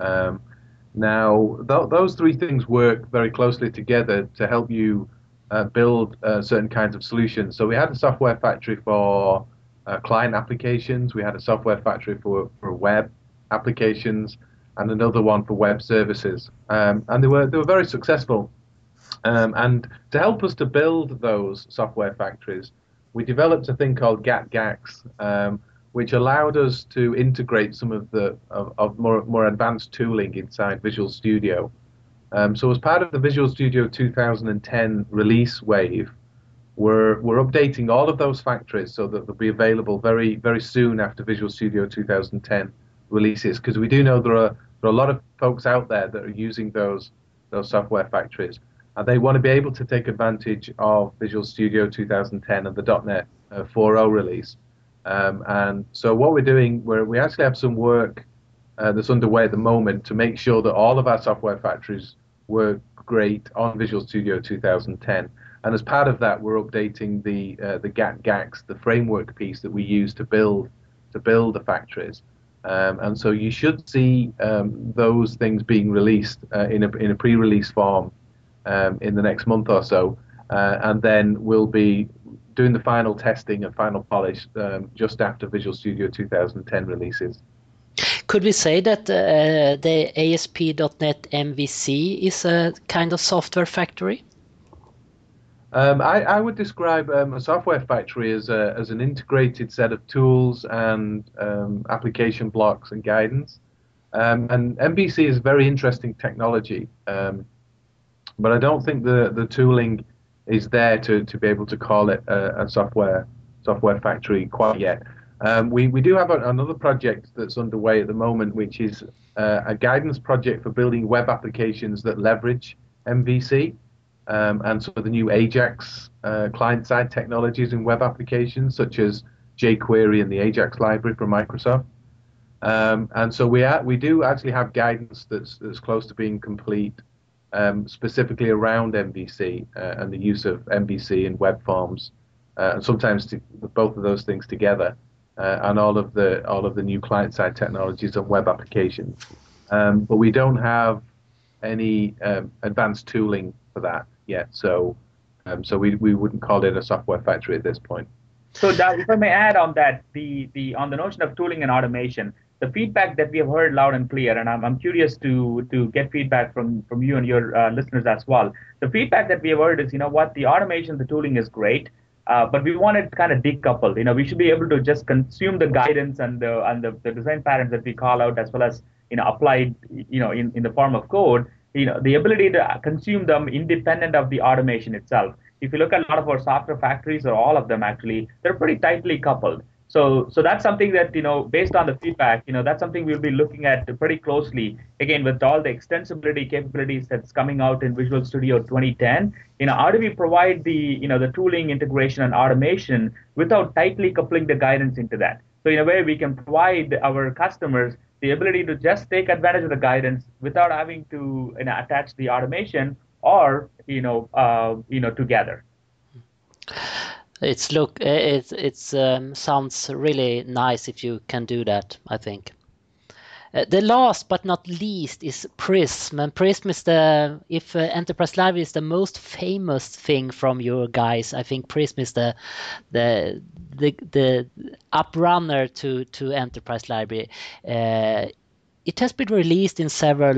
Now, those three things work very closely together to help you build certain kinds of solutions. So we had a software factory for client applications, we had a software factory for web applications, and another one for web services. And they were very successful. And to help us to build those software factories, we developed a thing called GATT-GACS, which allowed us to integrate some of the more advanced tooling inside Visual Studio. So as part of the Visual Studio 2010 release wave, we're updating all of those factories so that they'll be available very, very soon after Visual Studio 2010 releases, because we do know there are a lot of folks out there that are using those software factories, and they want to be able to take advantage of Visual Studio 2010 and the .NET 4.0 release. And so what we're doing, we actually have some work that's underway at the moment to make sure that all of our software factories work great on Visual Studio 2010. And as part of that, we're updating the GATT-GACS, the framework piece that we use to build the factories. And so you should see those things being released in a pre-release form in the next month or so, and then we'll be doing the final testing and final polish just after Visual Studio 2010 releases. Could we say that the ASP.NET MVC is a kind of software factory? I would describe a software factory as an integrated set of tools and application blocks and guidance. And MVC is very interesting technology, but I don't think the tooling is there to be able to call it a software factory quite yet. We do have another project that's underway at the moment, which is a guidance project for building web applications that leverage MVC. And so the new AJAX client-side technologies in web applications, such as jQuery and the AJAX library from Microsoft. And so we do actually have guidance that's close to being complete, specifically around MVC and the use of MVC in web forms, and sometimes both of those things together, and all of the new client-side technologies and web applications. But we don't have any advanced tooling for that yet. So we wouldn't call it a software factory at this point. So Doug, if I may add on that, the on the notion of tooling and automation, the feedback that we have heard loud and clear, and I'm curious to get feedback from you and your listeners as well. The feedback that we have heard is, you know what, the automation, the tooling is great, but we want it kind of decoupled. You know, we should be able to just consume the guidance and the design patterns that we call out, as well as, you know, applied, you know, in the form of code. You know, the ability to consume them independent of the automation itself. If you look at a lot of our software factories, or all of them actually, they're pretty tightly coupled. So that's something that, you know, based on the feedback, you know, that's something we'll be looking at pretty closely. Again, with all the extensibility capabilities that's coming out in Visual Studio 2010, you know, how do we provide the, you know, the tooling, integration, and automation without tightly coupling the guidance into that? So in a way, we can provide our customers the ability to just take advantage of the guidance without having to, you know, attach the automation, or together. It's sounds really nice if you can do that, I think. The last but not least is Prism, and Prism is if Enterprise Library is the most famous thing from your guys, I think Prism is the uprunner to Enterprise Library. It has been released in several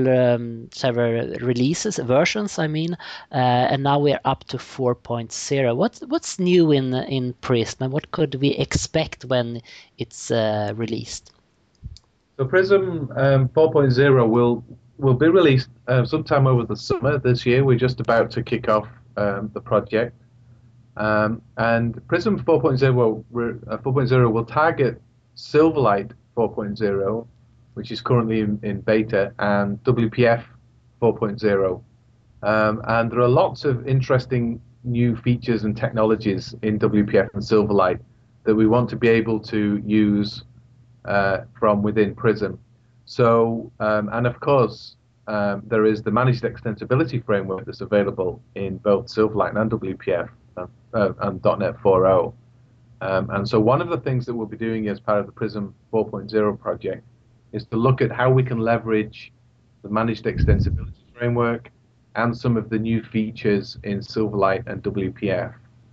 versions, I mean, and now we're up to 4.0. What's new in Prism, and what could we expect when it's released? So Prism 4.0 will be released sometime over the summer this year. We're just about to kick off the project, and Prism 4.0 will target Silverlight 4.0, which is currently in beta, and WPF 4.0. And there are lots of interesting new features and technologies in WPF and Silverlight that we want to be able to use from within Prism. So, and of course, there is the Managed Extensibility Framework that's available in both Silverlight and WPF and .NET 4.0. And so one of the things that we'll be doing as part of the Prism 4.0 project is to look at how we can leverage the Managed Extensibility Framework and some of the new features in Silverlight and WPF.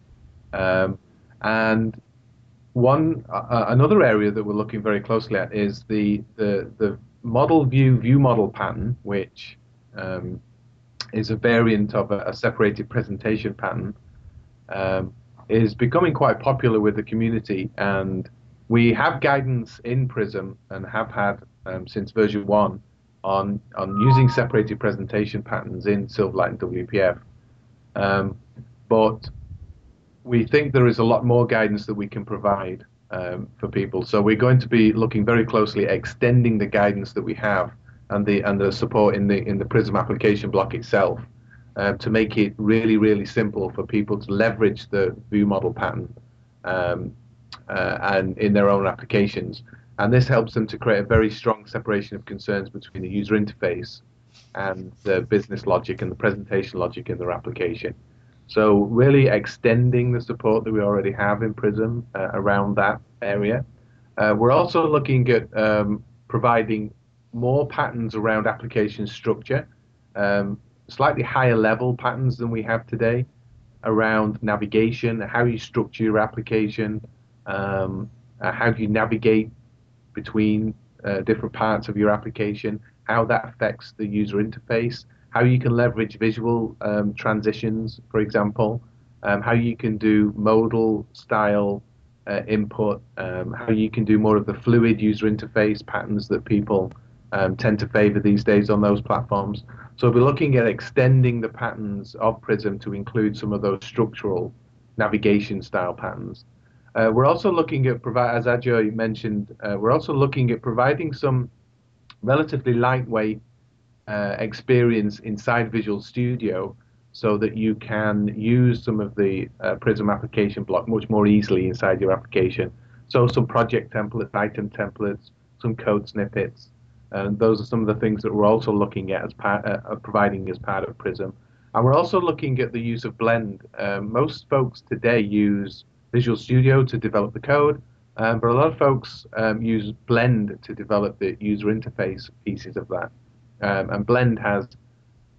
And another area that we're looking very closely at is the model view model pattern, which is a variant of a separated presentation pattern, is becoming quite popular with the community, and we have guidance in Prism and have had since version 1 on using separated presentation patterns in Silverlight and WPF. But we think there is a lot more guidance that we can provide for people. So we're going to be looking very closely at extending the guidance that we have and the support in the Prism application block itself to make it really, really simple for people to leverage the view model pattern and in their own applications. And this helps them to create a very strong separation of concerns between the user interface and the business logic and the presentation logic in their application. So really extending the support that we already have in Prism around that area. We're also looking at providing more patterns around application structure, slightly higher level patterns than we have today around navigation, how you structure your application, how you navigate between different parts of your application, how that affects the user interface, how you can leverage visual transitions, for example, how you can do modal style input, how you can do more of the fluid user interface patterns that people tend to favor these days on those platforms. So we're looking at extending the patterns of Prism to include some of those structural navigation style patterns. We're also looking at, as Ajoy mentioned, we're also looking at providing some relatively lightweight experience inside Visual Studio so that you can use some of the Prism application block much more easily inside your application. So some project templates, item templates, some code snippets, and those are some of the things that we're also looking at as providing as part of Prism. And we're also looking at the use of Blend. Most folks today use Visual Studio to develop the code, but a lot of folks use Blend to develop the user interface pieces of that. And Blend has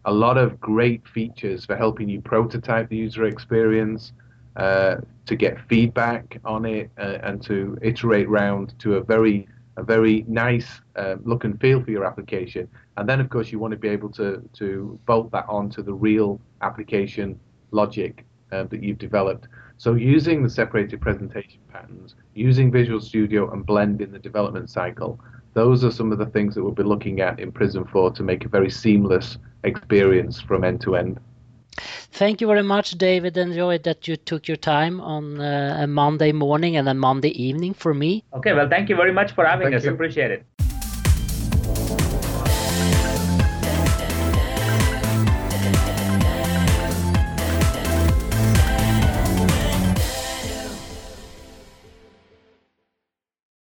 a lot of great features for helping you prototype the user experience, to get feedback on it, and to iterate round to a very nice look and feel for your application. And then, of course, you want to be able to bolt that onto the real application logic that you've developed. So using the separated presentation patterns, using Visual Studio and Blend in the development cycle, those are some of the things that we'll be looking at in Prism 4 to make a very seamless experience from end to end. Thank you very much, David. Enjoyed that you took your time on a Monday morning and a Monday evening for me. Okay, well, thank you very much for having us. Appreciate it.